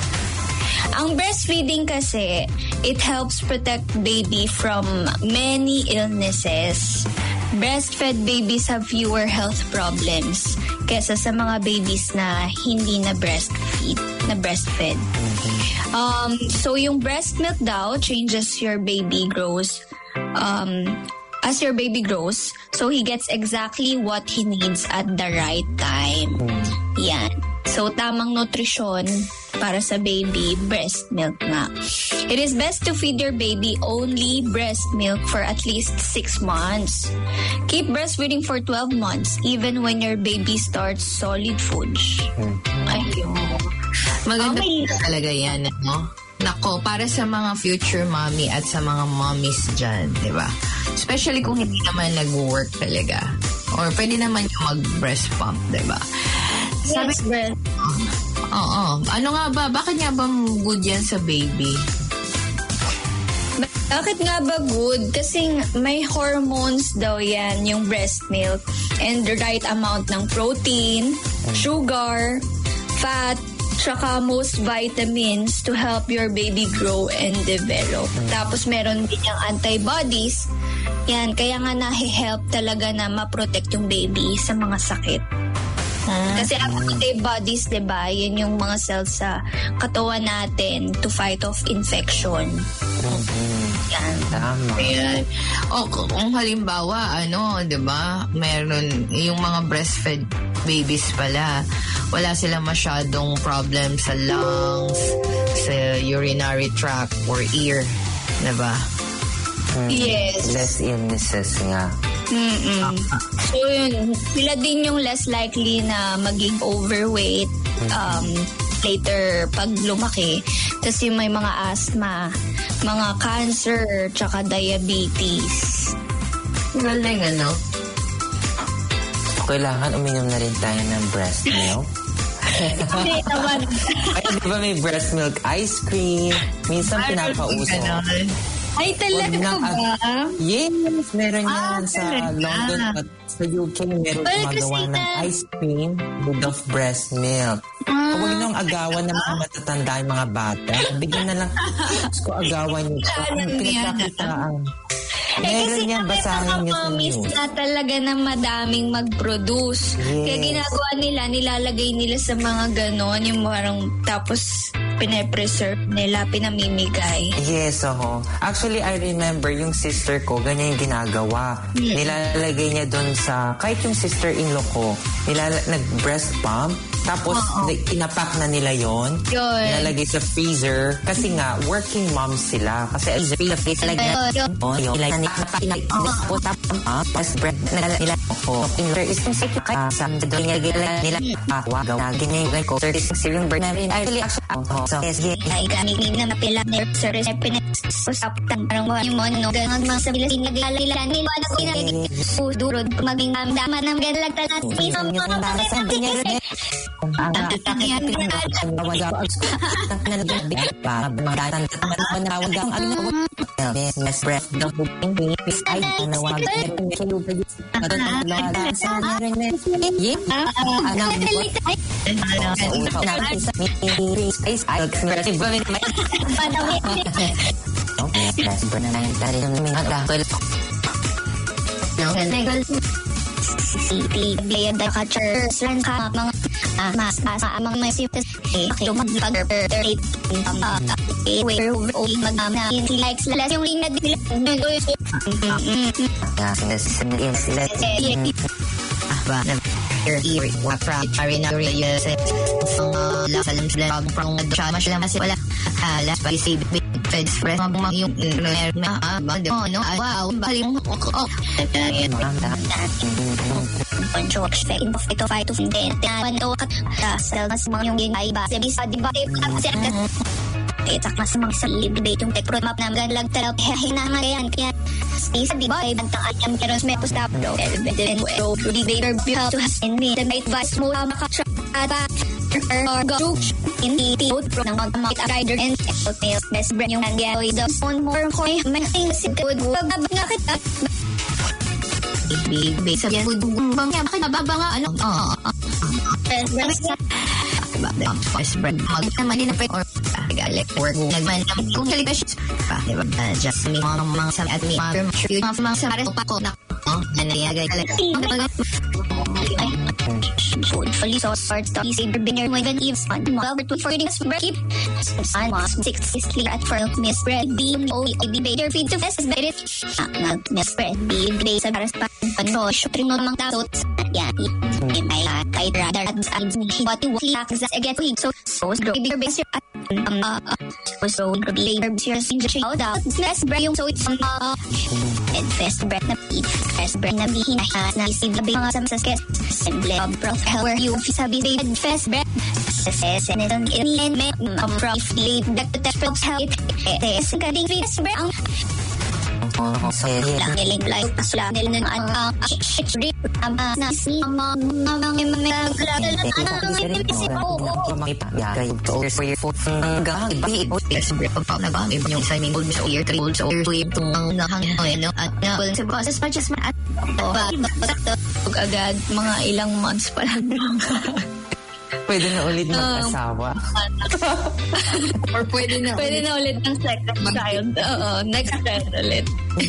Ang breastfeeding kasi, it helps protect baby from many illnesses. Breastfed babies have fewer health problems kesa sa mga babies na hindi na breastfeed, na breastfed. Um, so yung breast milk daw changes your baby grows um, as your baby grows, so he gets exactly what he needs at the right time. Yan. So, tamang nutrisyon para sa baby, breast milk nga. It is best to feed your baby only breast milk for at least six months. Keep breastfeeding for twelve months, even when your baby starts solid foods. Ayun. Maganda Okay. talaga yan, no? Nako, para sa mga future mommy at sa mga mommies dyan, di ba? Especially kung hindi naman nag-work talaga. Or pwede naman yung mag-breast pump, di ba? Sabi, Yes, breast. oo. Ano nga ba? Bakit nga ba good yan sa baby? Bakit nga ba good? Kasi may hormones daw yan, yung breast milk. And the right amount ng protein, sugar, fat, tsaka most vitamins to help your baby grow and develop. Tapos meron din yung antibodies. Yan, kaya nga nahi-help talaga na ma-protect yung baby sa mga sakit. Kasi ang antibodies, diba, yun yung mga cells sa katawan natin to fight off infection. Yan. Tama. Ayan. O kung halimbawa, ano, di ba, meron yung mga breastfed babies pala, wala silang masyadong problem sa lungs, sa urinary tract or ear, di ba? Yes. Less illnesses nga. Mm-mm. So yun, sila din yung less likely na maging overweight um, later pag lumaki. Kasi may mga asthma, mga cancer, tsaka diabetes. Galing, ano? Kailangan uminom na rin tayo ng breast milk. Hindi naman. Ay, di ba may breast milk ice cream? Minsan pinapauso. Ay, talaga Huwag na- ba? Yes, meron yan Ah, sa talaga? London at sa U K meron Well, gumagawa kasi ng na- ice cream with of breast milk. Ah. Huwag niyong agawan ng mga matatanda yung mga bata. Bigyan na lang, Diyos ko, agawan niyo. Ang pinagkakitaan. Eh kasi Meron yan, may basahin mga niyo sa mommies news. na talaga na madaming mag-produce. Yes. Kaya ginagawa nila, nilalagay nila sa mga ganon, yung parang tapos pine-preserve nila, pinamimigay. Yes, oo. Actually, I remember yung sister ko, ganyan yung ginagawa. Nilalagay niya doon sa, kahit yung sister-in-law ko, nilala, nag-breast pump, tapos like, inapak na nila yon, Yun. nilalagay sa freezer, kasi nga, working moms sila. Kasi as a freezer, lagay Yun. oh, yung ilan na tapos tapos bread na nila ko. There is some secret kaya sa doon niya nila akwa gawa ganyan ko thirty-six yung bird na rin. Actually, actually, so yes, yes. Ay, gamit na mapila na sa receptionist. Usap tan parang yung mono ganang mga sa bilas naglalala nila na pinagiging durod maging damdaman ng galag talas isang mga Ang niya ang Tangian pinagawag ako na nagbi para magatan at manawag ang ano Best breath, the hoping babies, I don't know what I'm going to do. I don't know what I'm going to do. Yeah, I'm not going to do. I don't know. Best breath, that is City, the catchers, and mga mas mas amang may siftes eh mag eight where we magna in likes less yung ring na dila ah ba na here what from arena yes la salam salam from the chama sila kasi wala ah last pa si feds fresh mga yung ah ba no wow baling oh Pancho expect of ito fight to fin tan to kat sel mas mga yung ginay ba sabi sa diba kasi itak mas mga sa debate yung tech roadmap na magalag talaw hinangayan kaya isa diba ay bantaan yung keros may postap do then road to debater to has in me the night vice mo makatra or go in the road ng mga mga rider and tails best brand yung nangyari the phone more for may things it would wag nga kita big big sabihan mo bang yan bakit nababa nga ano oo best brand best brand mag naman din na or galit or nagman kung celebrations pa diba just me mga mga sa at me mga mga sa pares pa ko na oh nangyayagay food fully so start to see the binner when eves on over to for this keep I was sixty at for miss bread beam o the better feed to fest is better not miss bread be days sa pares pa no shooting no mang datot yan in my kay rather at me what you want again so so bigger base um uh so bigger base your out best bread yung so it's uh and fest bread na fest bread na bihin na isip na mga sa sketch simple bro where you sabi they fest bread ses and then in me um prof lead that the test help es gading fest bread ang oh sorry lang like asla nila ng ang shit am na si ama mga mga for your foot gang bi yes break pa na ba may yung signing gold sa year three so year two itong nahang ano at na sa process pa just at pag agad mga ilang months pa lang pwede na ulit mag-asawa. Or pwede na pwede na ulit ng second child. Oo, next child ulit.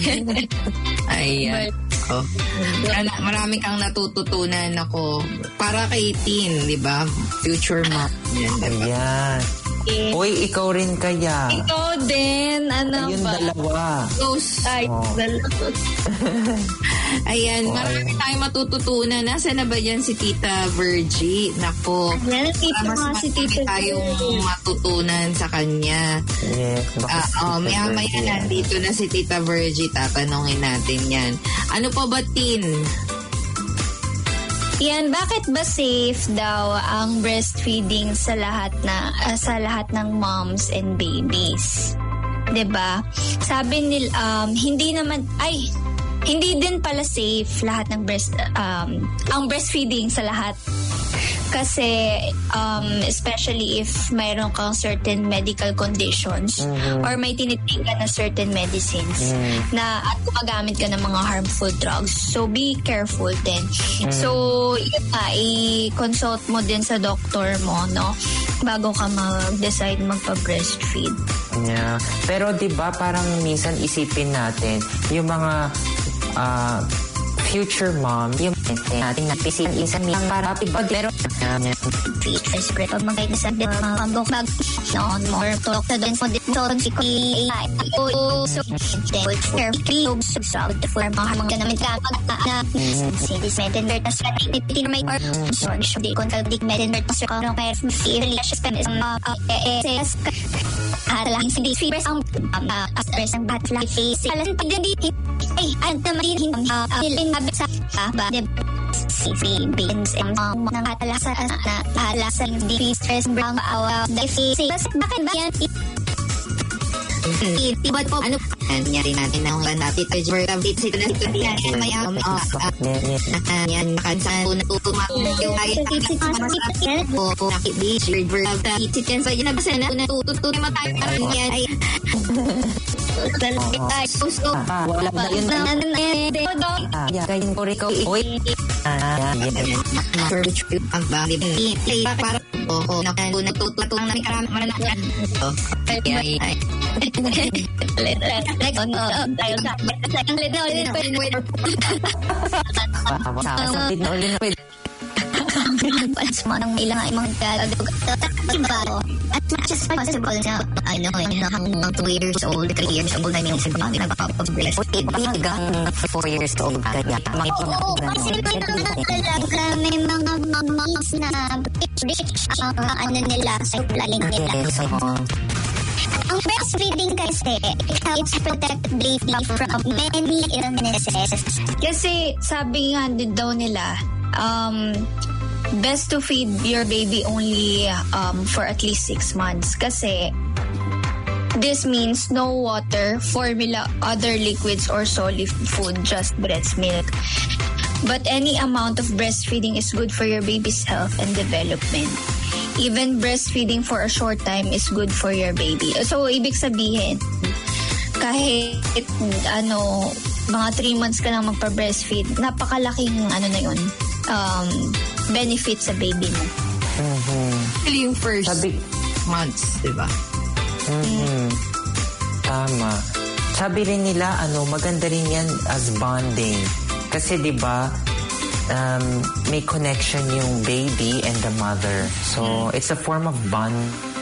Ayan. Oh. Marami kang natututunan ako. Para kay Tin, di ba? Future mom. Yan, diba? Ayan. Okay. Uy, ikaw rin kaya. Ikaw din. Ano ayun, ba? dalawa. Ghost. Ay, oh. dalawa. Ayan, oh, marami tayong matututunan. Nasaan na ba yan si Tita Virgie? Nako. Ayan, tita mas nga si Tita tayong matutunan sa kanya. Yes. Uh, oh, maya maya nandito na si Tita Virgie. Tatanungin natin yan. Ano pa ba, Tin? Yan, bakit ba safe daw ang breastfeeding sa lahat na uh, sa lahat ng moms and babies? 'Di ba? Sabi nila um hindi naman ay hindi din pala safe lahat ng breast um ang breastfeeding sa lahat. Kasi um, especially if mayroon kang certain medical conditions mm-hmm. or may tiniting ka na certain medicines mm-hmm. na at gumagamit ka ng mga harmful drugs. So, be careful din. Mm-hmm. So, yun nga, i-consult mo din sa doctor mo, no? Bago ka mag-decide magpa-breastfeed. Yeah. Pero, di ba parang minsan isipin natin, yung mga uh, future mom, yung natin napisin isang lang para pipag pero features great pag magay na sa pambok bag no more talk na doon po dito si ko A I so they care cube subscribe for mga mga namin ka na si this method that sa titi na may or so should they contact the method that sa karong pair feel like spend is ss ala si this fibers ang as ang bat life face alam hindi ay anta marin ang abit sa ba si beans and mom nang atalasa na atalasa yung di stress brown awa the face bakit ba yan Iba po, ano nangyari natin na kung natin ito Vertabit sito na sito diyan may yan makansan po natutumak yung ayat po po nakibis Vertabit sito yan so yun na basa na natututunan mo tayo parang yan ay Ay, gusto. Wala na yun. Ah, yeah, kayo ko rin ko. Uy. Ah, yeah. Ang bali. Para ako na nagtutulong na karami maranasan. Ay, ay. Like, oh, no. Tayo sa. Ang lito ulit pa rin. Sakit na ulit na pwede. Palas mo ng ilang imang gagawin. At much as possible na, I know, hanggang two years old, three years old, I mean, sa mga nagpapabreast. Hanggang four years old, kaya oo, kasi talaga may mga mamas na ano nila, supply nila. Ang breastfeeding kasi, helps protect baby from many illnesses. Kasi sabi nga din daw nila, um, best to feed your baby only um, for at least six months. Kasi this means no water, formula, other liquids, or solid food, just breast milk. But any amount of breastfeeding is good for your baby's health and development. Even breastfeeding for a short time is good for your baby. So, ibig sabihin, kahit ano, mga three months ka lang magpa-breastfeed, napakalaking ano na yun, um, benefit sa baby mo. Mm-hmm. Actually, yung first Sabi, months, di ba? mm-hmm. Tama. Sabi rin nila, ano, maganda rin yan as bonding. Kasi di ba, um, may connection yung baby and the mother. So, it's a form of bond.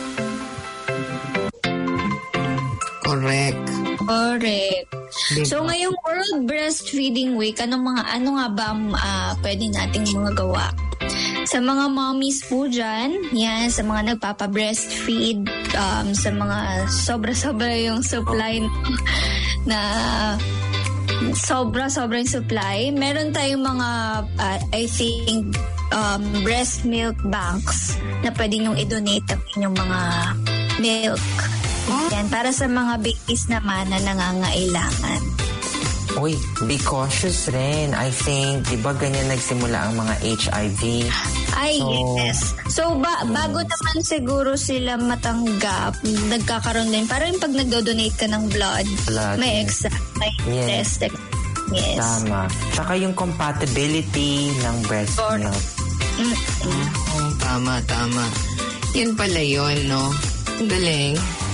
Correct. Correct. So, ngayong World Breastfeeding Week, ano mga ano nga ba uh, pwede nating mga gawa? Sa mga mommies po dyan, yan, sa mga nagpapa-breastfeed, um, sa mga sobra-sobra yung supply na sobra-sobra yung supply. Meron tayong mga, uh, I think, um, breast milk banks na pwede nyong i-donate ang inyong mga milk. Yan, para sa mga babies naman na nangangailangan. Uy, be cautious rin. I think, di ba ganyan nagsimula ang mga H I V? Ay, so, yes. So, ba- yes. bago naman siguro sila matanggap, nagkakaroon din. Parang pag nagdo-donate ka ng blood, blood may yes. exam, may yes. test. Yes. Tama. Tsaka yung compatibility ng breast Or, milk. Mm-hmm. Oh, tama, tama. Yun pala yun, no? Ang galing.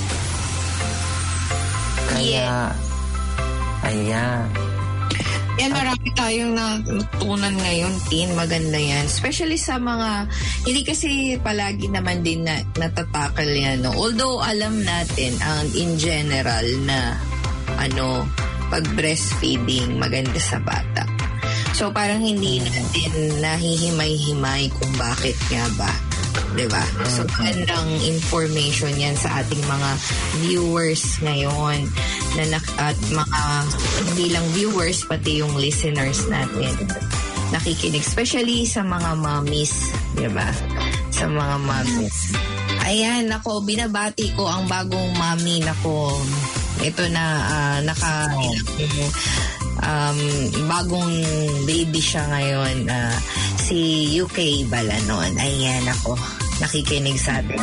Kaya, ayan. Yan, marami tayong natutunan ngayon, Tin. Maganda yan. Especially sa mga, hindi kasi palagi naman din na natatakal yan, no? Although, alam natin, ang in general na, ano, pag breastfeeding, maganda sa bata. So, parang hindi natin nahihimay-himay kung bakit nga ba. Diba? So, magandang information yan sa ating mga viewers ngayon na nak- at mga hindi lang viewers, pati yung listeners natin nakikinig. Especially sa mga mommies. Diba? Sa mga mommies. Ayan, ako, binabati ko ang bagong mommy. Nako, ito na, uh, naka, um, bagong baby siya ngayon. Uh, si U K Balanon. Ayan, ako, nakikinig sa atin.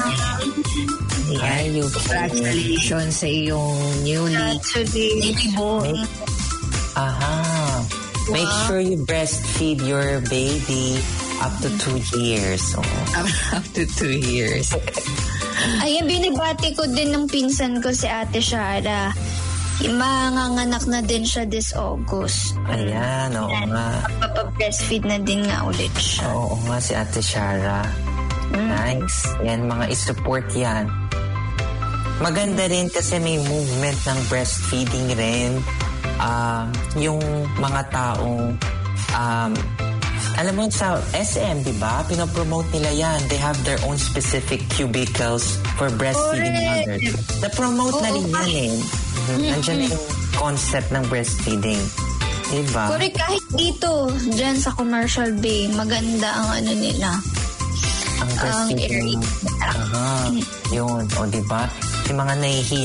Ayan, U K. Congratulations sa iyong newly baby boy. Aha. Wow. Make sure you breastfeed your baby up to two years. Oh. Up to two years. Ayan, binibati ko din ng pinsan ko si Ate Shara. Manganganak na din siya this August. Ayan, oo Ayan, nga. Magpapa-breastfeed na din nga ulit siya. Oo nga, si Ate Shara. Mm. Nice. Yan, mga isupport yan. Maganda rin kasi may movement ng breastfeeding rin. Uh, yung mga taong um, alam mo sa S M, di ba? Pinopromote nila yan. They have their own specific cubicles for breastfeeding mothers. Na-promote na rin yan eh. Mm-hmm. Nandiyan yung concept ng breastfeeding. Diba? Correct, kahit dito, dyan sa Commercial Bay, maganda ang ano nila. Ang breastfeeding. Aha. Yun. O diba? Yung mga nahihiya.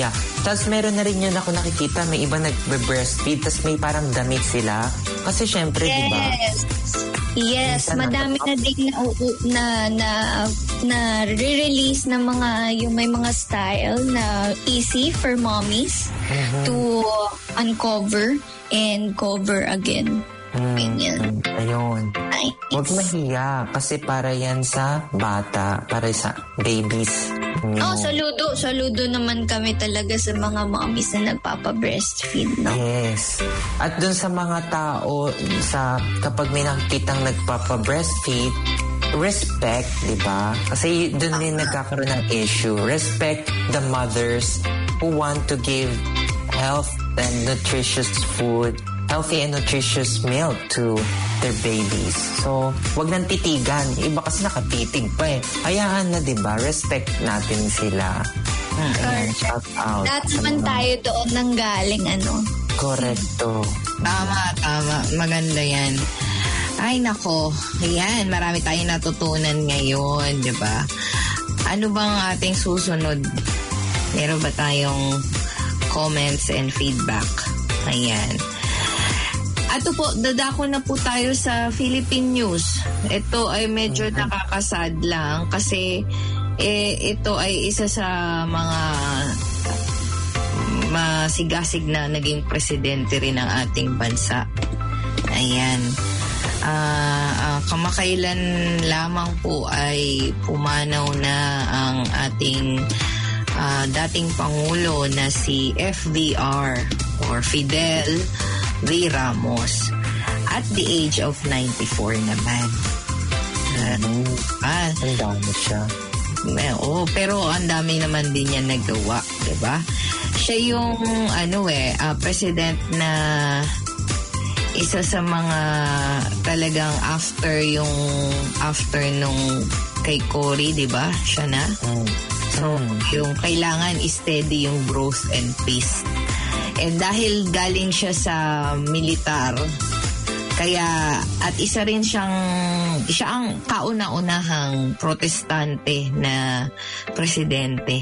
Tapos meron na rin yun ako nakikita, may iba nag-breastfeed, tapos may parang damit sila. Kasi syempre, yes. di ba? Yes, Minsan madami na din na, na, na, na re-release ng mga, yung may mga style na easy for mommies uh-huh. to uncover and cover again. Hmm. Ganyan. Ayun. Nice. Huwag mahiya kasi para yan sa bata, para sa babies. No. Oh, saludo. Saludo naman kami talaga sa mga mommies na nagpapa-breastfeed, no? Yes. At dun sa mga tao, sa kapag may nakikitang nagpapa-breastfeed, respect, di ba? Kasi dun din nagkakaroon ng issue. Respect the mothers who want to give health and nutritious food, healthy and nutritious milk to their babies. So, wag nang titigan. Iba kasi nakatitig pa eh. Hayaan na, di ba? Respect natin sila. Ayan, shout out. Lahat naman tayo doon nang galing, ano? Correcto. Tama, tama. Maganda yan. Ay, nako. Ayan, marami tayong natutunan ngayon, di ba? Ano bang ating susunod? Meron ba tayong comments and feedback? Ayan. Ato po, dadako na po tayo sa Philippine News. Ito ay medyo nakakasad lang kasi eh, ito ay isa sa mga masigasig na naging presidente rin ng ating bansa. Ayan. Uh, uh, kamakailan lamang po ay pumanaw na ang ating uh, dating Pangulo na si F D R or Fidel V. Ramos at the age of ninety-four naman. Uh, ah, ang dami siya. Oh, pero ang dami naman din niya nagawa, 'di ba? Siya yung ano eh, uh, president na isa sa mga talagang after yung after nung kay Cory, 'di ba? Siya na. Mm. So, yung kailangan steady yung growth and peace. And dahil galing siya sa militar, kaya at isa rin siyang siya ang kauna-unahang protestante na presidente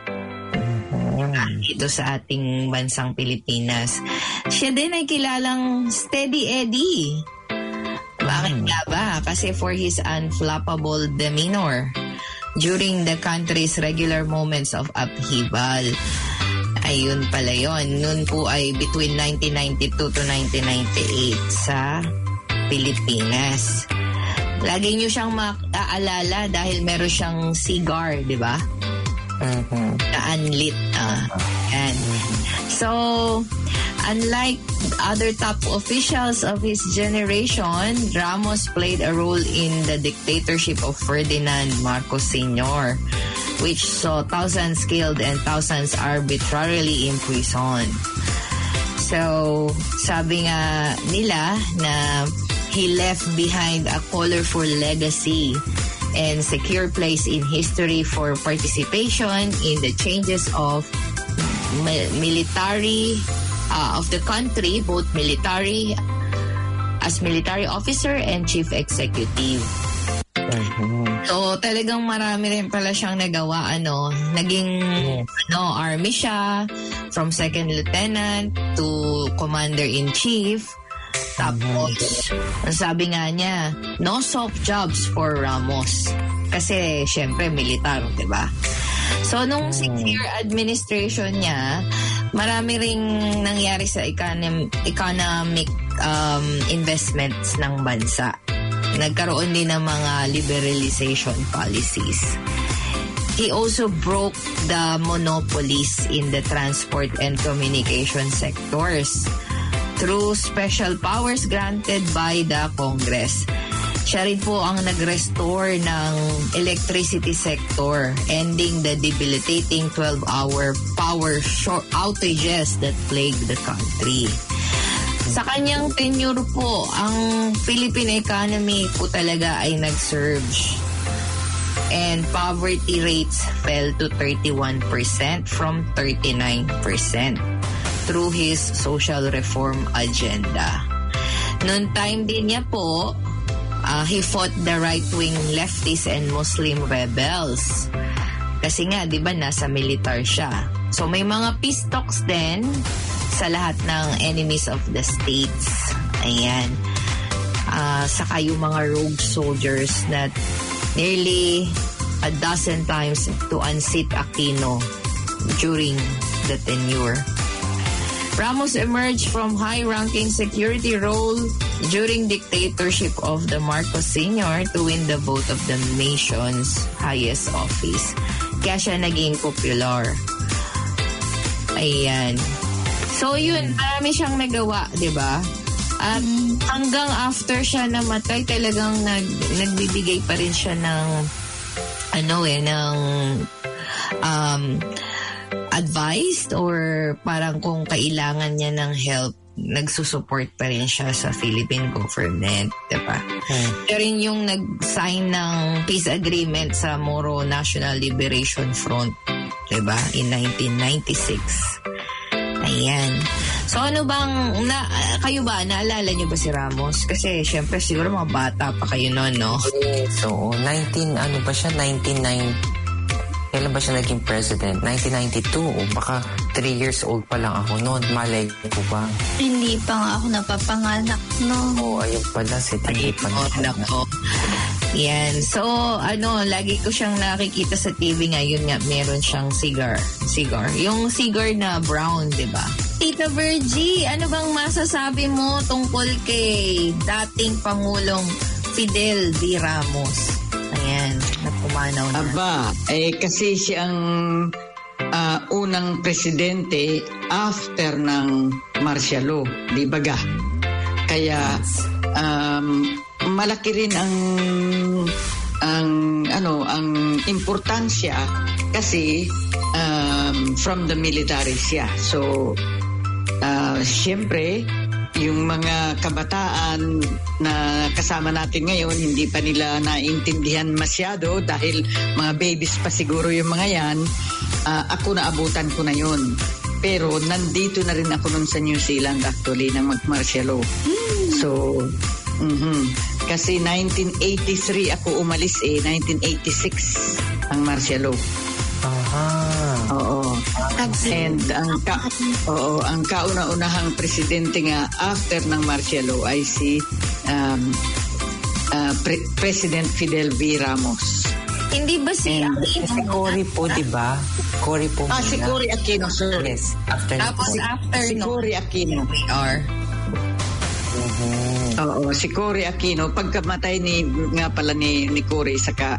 dito sa ating bansang Pilipinas. Siya din ay kilalang Steady Eddie. Bakit nga ba? Kasi for his unflappable demeanor during the country's regular moments of upheaval. Ayun pala yun. Noon po ay between nineteen ninety-two to nineteen ninety-eight sa Pilipinas. Lagi nyo siyang maaalala dahil meron siyang cigar, di ba? Mm-hmm. Na unlit. Uh, and so, unlike other top officials of his generation, Ramos played a role in the dictatorship of Ferdinand Marcos Senior, which saw thousands killed and thousands arbitrarily imprisoned. So, sabi nga nila na he left behind a colorful legacy and secure place in history for participation in the changes of mi- military uh, of the country, both military as military officer and chief executive. Mm-hmm. So, talagang marami rin pala siyang nagawa, ano, naging, yes. ano, army siya, from second lieutenant to commander-in-chief. Tapos, ang sabi nga niya, no soft jobs for Ramos. Kasi, syempre, militar, diba? So, nung mm. six-year administration niya, marami ring nangyari sa economic, economic um, investments ng bansa. Nagkaroon din ng mga liberalization policies. He also broke the monopolies in the transport and communication sectors through special powers granted by the Congress. Siya rin po ang nag-restore ng electricity sector, ending the debilitating twelve-hour power short outages that plagued the country. Sa kanyang tenure po, ang Philippine economy po talaga ay nag-surge. And poverty rates fell to thirty-one percent from thirty-nine percent through his social reform agenda. Noong time din niya po, uh, he fought the right-wing leftists and Muslim rebels. Kasi nga, di ba, nasa militar siya. So may mga peace talks din sa lahat ng enemies of the states. Ayan. Uh, saka yung mga rogue soldiers na nearly a dozen times to unseat Aquino during the tenure. Ramos emerged from high-ranking security role during dictatorship of the Marcos Senior to win the vote of the nation's highest office. Kaya siya naging popular. Ayan. So yun, marami siyang nagawa, di ba? At hanggang after siya namatay, talagang nag, nagbibigay pa rin siya ng ano eh, ng um, advice or parang kung kailangan niya ng help, nagsusupport pa rin siya sa Philippine government, diba? Hmm. Siya rin yung nag-sign ng peace agreement sa Moro National Liberation Front, diba? In nineteen ninety-six. Ayan. So ano bang, na, kayo ba, naalala niyo ba si Ramos? Kasi syempre siguro mga bata pa kayo noon, no? So, nineteen, ano ba siya? nineteen ninety, kailan ba siya naging president? nineteen ninety-two, o baka three years old pa lang ako noon. Malay ko ba? Hindi pa nga ako napapanganak, no? Oo, oh, ayun pala, si Titi pa na. Nako. Yan. So, ano, lagi ko siyang nakikita sa T V ngayon nga, meron siyang cigar. Cigar. Yung cigar na brown, di ba? Tita Virgie, ano bang masasabi mo tungkol kay dating Pangulong Fidel V. Ramos? Ayan, napumanaw na. Aba, eh kasi siyang uh, unang presidente after ng martial law, di ba ga? Kaya um, malaki rin ang ang ano ang importansya kasi um, from the military siya. So uh, siyempre yung mga kabataan na kasama natin ngayon, hindi pa nila naintindihan masyado dahil mga babies pa siguro yung mga yan. Uh, ako naabutan ko na yun. Pero nandito na rin ako nun sa New Zealand actually nang mag-martial law. Mm. So, mm-hmm. Kasi nineteen eighty-three ako umalis eh, nineteen eighty-six ang martial law. Aha. Oo. And ang ka Oo, ang kauna-unahang presidente nga after ng martial law ay si um, uh, Pre- President Fidel V. Ramos. Hindi ba si And, si Cory po, di ba? Cory po. Ah, si Cory Aquino, sorry. Yes, after Tapos si, after si no, Cory Aquino. we are. Mm-hmm. Oo, si Cory Aquino. Pagkamatay ni, nga pala ni, ni Cory, saka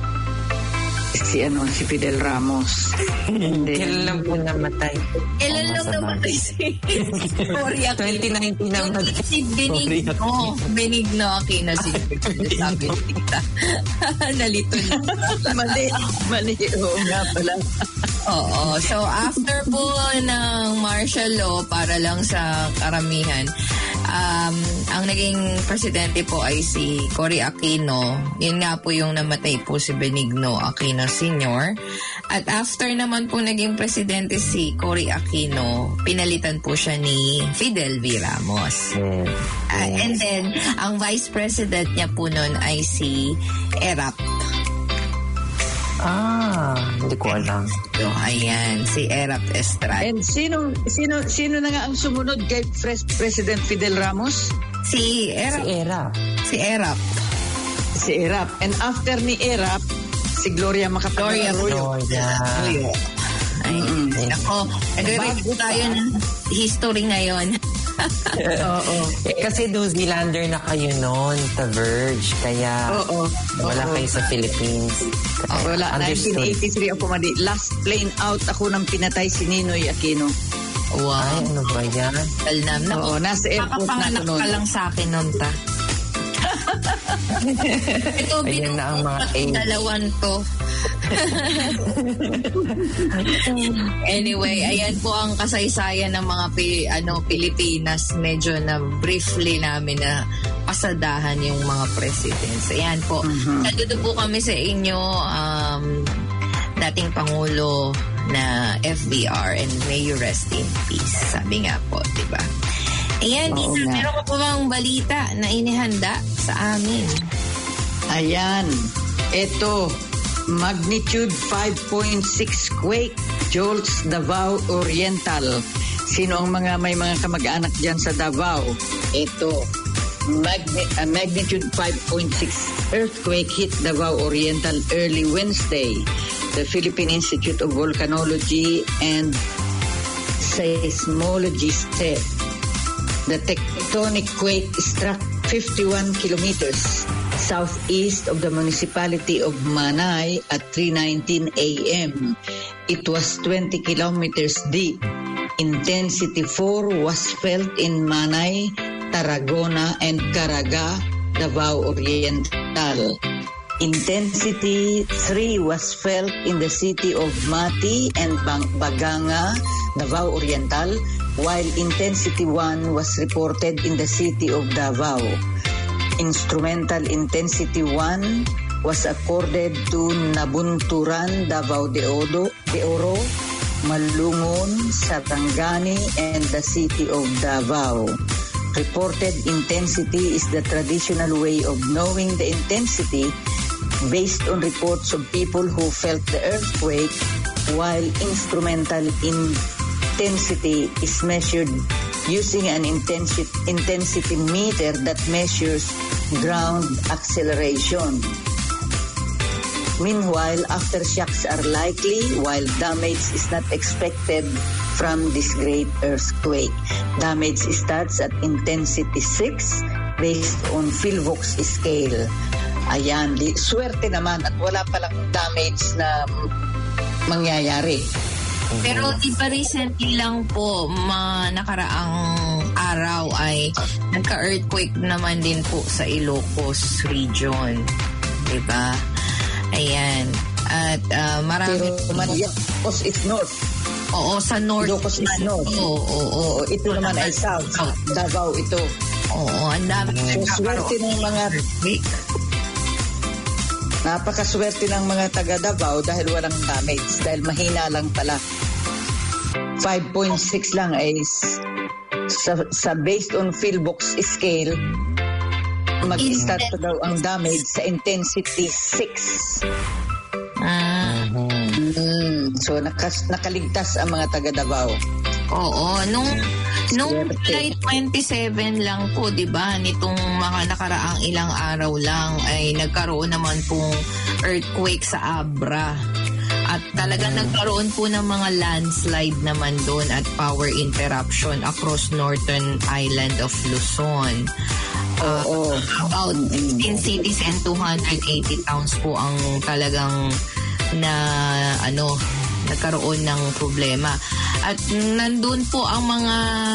si ano si Fidel Ramos. Kailan lang po namatay? Kailan lang namatay si Cory Aquino? twenty nineteen namatay. Si Benigno. Benigno Aquino si sabi ni Tita. Nalito na. mali, mali. Oo nga pala. Oo. So, after po ng martial law, para lang sa karamihan, um, ang naging presidente po ay si Cory Aquino. Yun nga po yung namatay po si Benigno Aquino Senior At after naman po naging presidente si Cory Aquino, pinalitan po siya ni Fidel V. Ramos. Mm. Uh, and then, ang vice president niya po nun ay si Erap. Ah, hindi ko alam. So, ayan, si Erap Estrada. And sino sino sino na nga ang sumunod kay Pres- President Fidel Ramos? Si Erap. Si Era. Si Erap. Si Erap. And after ni Erap, si Gloria Macapagal Arroyo. Oh, yeah. Ay, Mm-hmm. ako, nag-review tayo ng history ngayon. Oo. Eh, kasi New Zealander na kayo noon, The Verge. Kaya Oo. wala Oo. kayo sa Philippines. Oh, wala, Understood. nineteen eighty-three ako mali. Last plane out ako nang pinatay si Ninoy Aquino. Wow. Ay, ano ba yan? Talnam na. Oo, nasa airport na Makapanganak ako noon. ka lang sa akin nun, ta. Ito, Ayan na ang mga age. dalawan to. Anyway, ayan po ang kasaysayan ng mga pi, ano, Pilipinas. Medyo na briefly namin na pasadahan yung mga presidents. Ayan po. Mhm. Nandito po kami sa inyo, um, dating Pangulo na F B R, and may you rest in peace. Sabi nga po, di ba? Ayan, Oo Dita, nga. meron ko po bang balita na inihanda sa amin? Ayan. Ito, magnitude five point six quake Jolts Davao Oriental. Sino ang mga may mga kamag-anak dyan sa Davao? Ito, magni- uh, magnitude five point six earthquake hit Davao Oriental early Wednesday. The Philippine Institute of Volcanology and Seismology said the tectonic quake struck fifty-one kilometers southeast of the municipality of Manay at three nineteen a.m. It was twenty kilometers deep. Intensity four was felt in Manay, Tarragona, and Caraga, Davao Oriental. Intensity three was felt in the city of Mati and Baganga, Davao Oriental, while intensity one was reported in the city of Davao. Instrumental intensity one was accorded to Nabunturan, Davao de Oro, de Oro, Malungon, Sarangani, and the city of Davao. Reported intensity is the traditional way of knowing the intensity based on reports of people who felt the earthquake, while instrumental intensity is measured using an intensity, intensity meter that measures ground acceleration. Meanwhile, aftershocks are likely while damage is not expected from this great earthquake. Damage starts at intensity six based on Philvox scale. Ayan, li- swerte naman at wala palang damage na mangyayari. Pero di ba recently lang po, ma nakaraang araw ay nagka-earthquake naman din po sa Ilocos region. Diba? Ayan. At uh, marami... Pero naman yan, because it's north. Oo, sa north. Ilocos is north. Oo, oo, oo. Ito naman ay south. Davao ito. Oo, ang dami. So, swerte ng mga... Napakaswerte ng mga taga Davao dahil walang damage. Dahil mahina lang pala. five point six lang ay sa, sa based on Philbox scale, mag-start pa daw ang damage sa intensity six. Ah. Mm, so nakas, nakaligtas ang mga taga Davao. Oo, nung nung Swerte. July twenty-seven lang po, 'di ba? Nitong mga nakaraang ilang araw lang ay nagkaroon naman pong earthquake sa Abra. At talagang nagkaroon po ng mga landslide naman doon at power interruption across northern island of Luzon. Uh, Oo. About sixteen cities and two hundred eighty towns po ang talagang na ano nagkaroon ng problema. At nandun po ang mga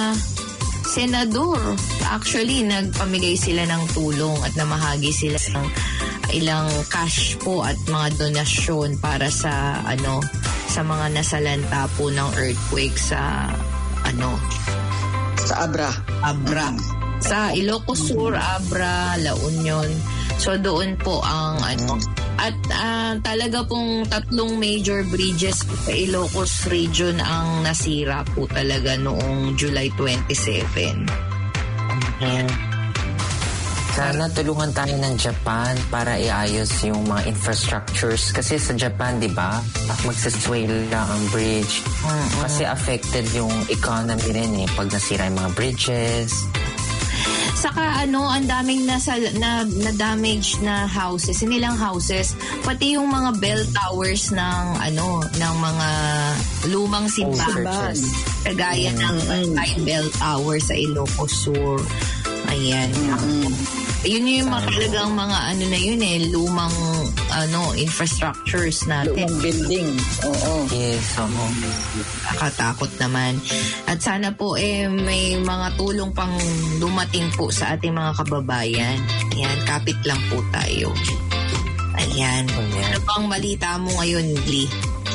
senador. Actually, nagpamigay sila ng tulong at namahagi sila ng ilang cash po at mga donasyon para sa ano sa mga nasalanta po ng earthquake sa ano Sa Abra. Abra. Sa Ilocos Sur, Abra, La Union. So doon po ang ano. At uh, talaga pong tatlong major bridges sa Ilocos region ang nasira po talaga noong July twenty-seven. Mm. Sana tulungan tayo ng Japan para iayos yung mga infrastructures. Kasi sa Japan, di ba, magsasway lang ang bridge. Mm-hmm. Kasi affected yung economy rin eh pag nasira yung mga bridges. Saka ano, ang daming nasa, na, na damage na houses, nilang houses, pati yung mga bell towers ng ano, ng mga lumang simbahan. Kagaya mm-hmm. ng Five Bell Tower sa Ilocos Sur. Ayan. Mm-hmm. Yun yung mga talagang mga ano na yun eh, lumang ano, infrastructures natin. Lumang building. Oo. Yes, oo. Nakatakot naman. At sana po eh may mga tulong pang dumating po sa ating mga kababayan. Ayan, kapit lang po tayo. Ayan. Ayan. Ano bang balita mo ngayon, Lee?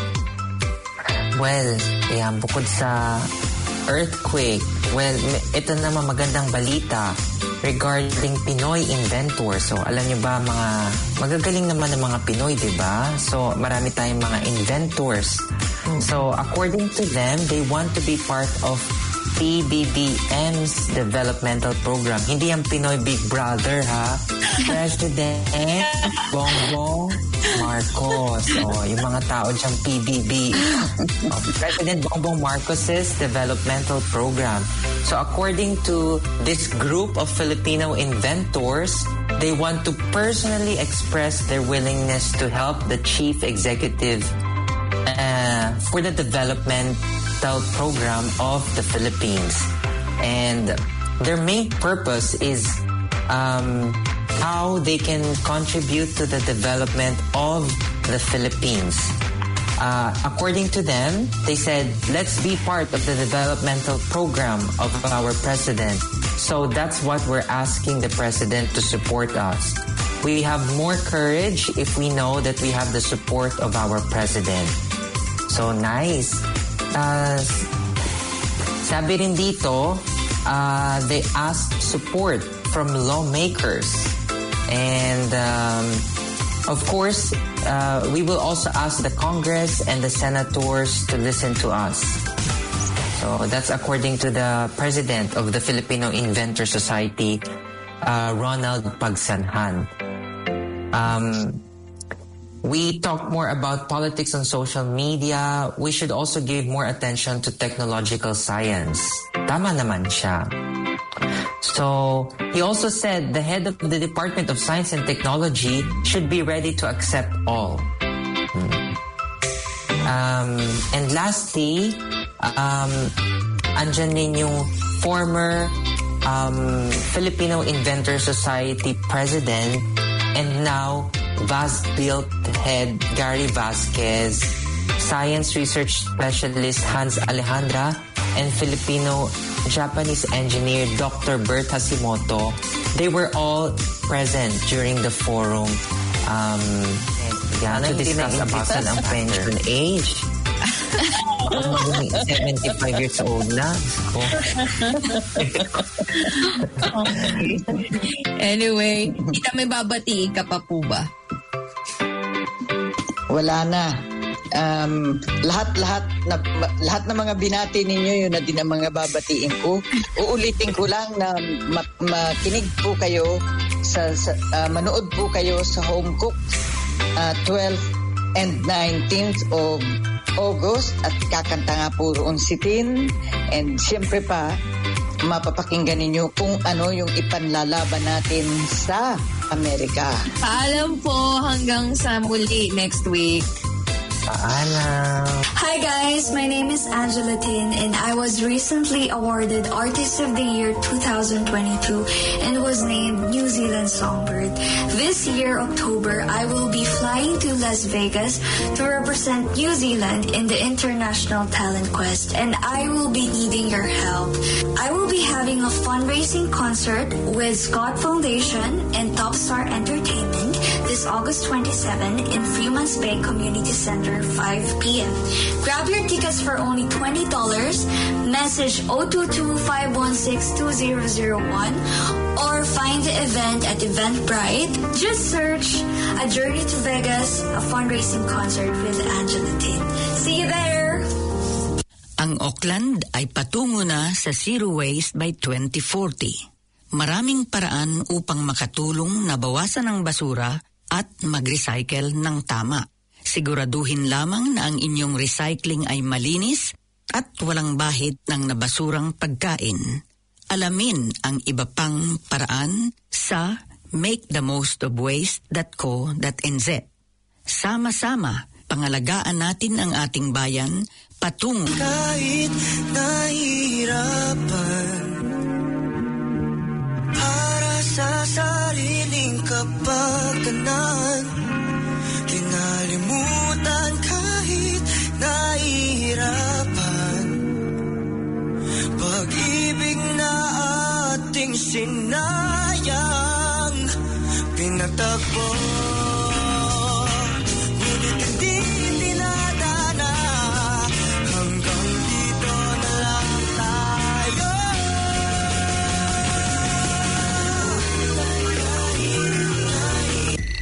Well, ayan, bukod sa earthquake, well, ito naman magandang balita regarding Pinoy inventors. So, alam niyo ba, mga magagaling naman ng mga Pinoy, di ba? So, marami tayong mga inventors. So, according to them, they want to be part of P B B M's developmental program. Hindi ang Pinoy Big Brother, ha? President Bongbong. Marcos. Oh, yung mga tao diyang P B B. Oh, President Bongbong Marcos's developmental program. So according to this group of Filipino inventors, they want to personally express their willingness to help the chief executive uh, for the developmental program of the Philippines. And their main purpose is um, how they can contribute to the development of the Philippines. Uh, according to them, they said, let's be part of the developmental program of our president. So that's what we're asking the president to support us. We have more courage if we know that we have the support of our president. So nice. Uh, sabi rin dito, uh, they asked support from lawmakers. And um, of course, uh, we will also ask the Congress and the senators to listen to us. So that's according to the president of the Filipino Inventor Society, uh, Ronald Pagsanhan. Um, we talk more about politics on social media. We should also give more attention to technological science. Tama naman siya. So, he also said the head of the Department of Science and Technology should be ready to accept all. Hmm. Um, and lastly, um, andyan din yung former um, Filipino Inventor Society president and now VazBuilt head Gary Vasquez, science research specialist Hans Alejandra, and Filipino-Japanese engineer Doctor Bert Hashimoto. They were all present during the forum um, yeah, to discuss about ang pension age. seventy-five years old na. Anyway, Tita, may babatiin ka pa po ba? Wala na. Um, lahat-lahat na lahat ng mga binati ninyo yun na din ang mga babatiin ko. Uulitin ko lang na ma- makinig po kayo sa, sa uh, manood po kayo sa Home Cook uh, twelfth and nineteenth of August at kakanta nga po roon si Tin, and siyempre pa mapapakinggan ninyo kung ano yung ipanlalaban natin sa Amerika. Paalam po hanggang sa muli next week. Paalam. Hi guys, my name is Angela Tin and I was recently awarded Artist of the Year twenty twenty-two and was named New Zealand Songbird. This year, October, I will be flying to Las Vegas to represent New Zealand in the International Talent Quest, and I will be needing your help. I will be having a fundraising concert with Scott Foundation and Top Star Entertainment this August twenty-seventh in Freeman's Bay Community Center, five p.m. Grab your tickets for only twenty dollars. Message zero two two, five one six, two zero zero one or find the event at Eventbrite. Just search A Journey to Vegas, a fundraising concert with Angela Tin. See you there! Ang Auckland ay patungo na sa zero waste by twenty forty. Maraming paraan upang makatulong na bawasan ang basura at mag-recycle ng tama. Siguraduhin lamang na ang inyong recycling ay malinis at walang bahid ng nabasurang pagkain. Alamin ang iba pang paraan sa make the most of waste dot co dot n z. Sama-sama, pangalagaan natin ang ating bayan patungo. Kahit nahihirapan para sa sariling kapakanan, kinalimutan kahit nahihirapan, pag-ibig na ating sinayang, pinatagpo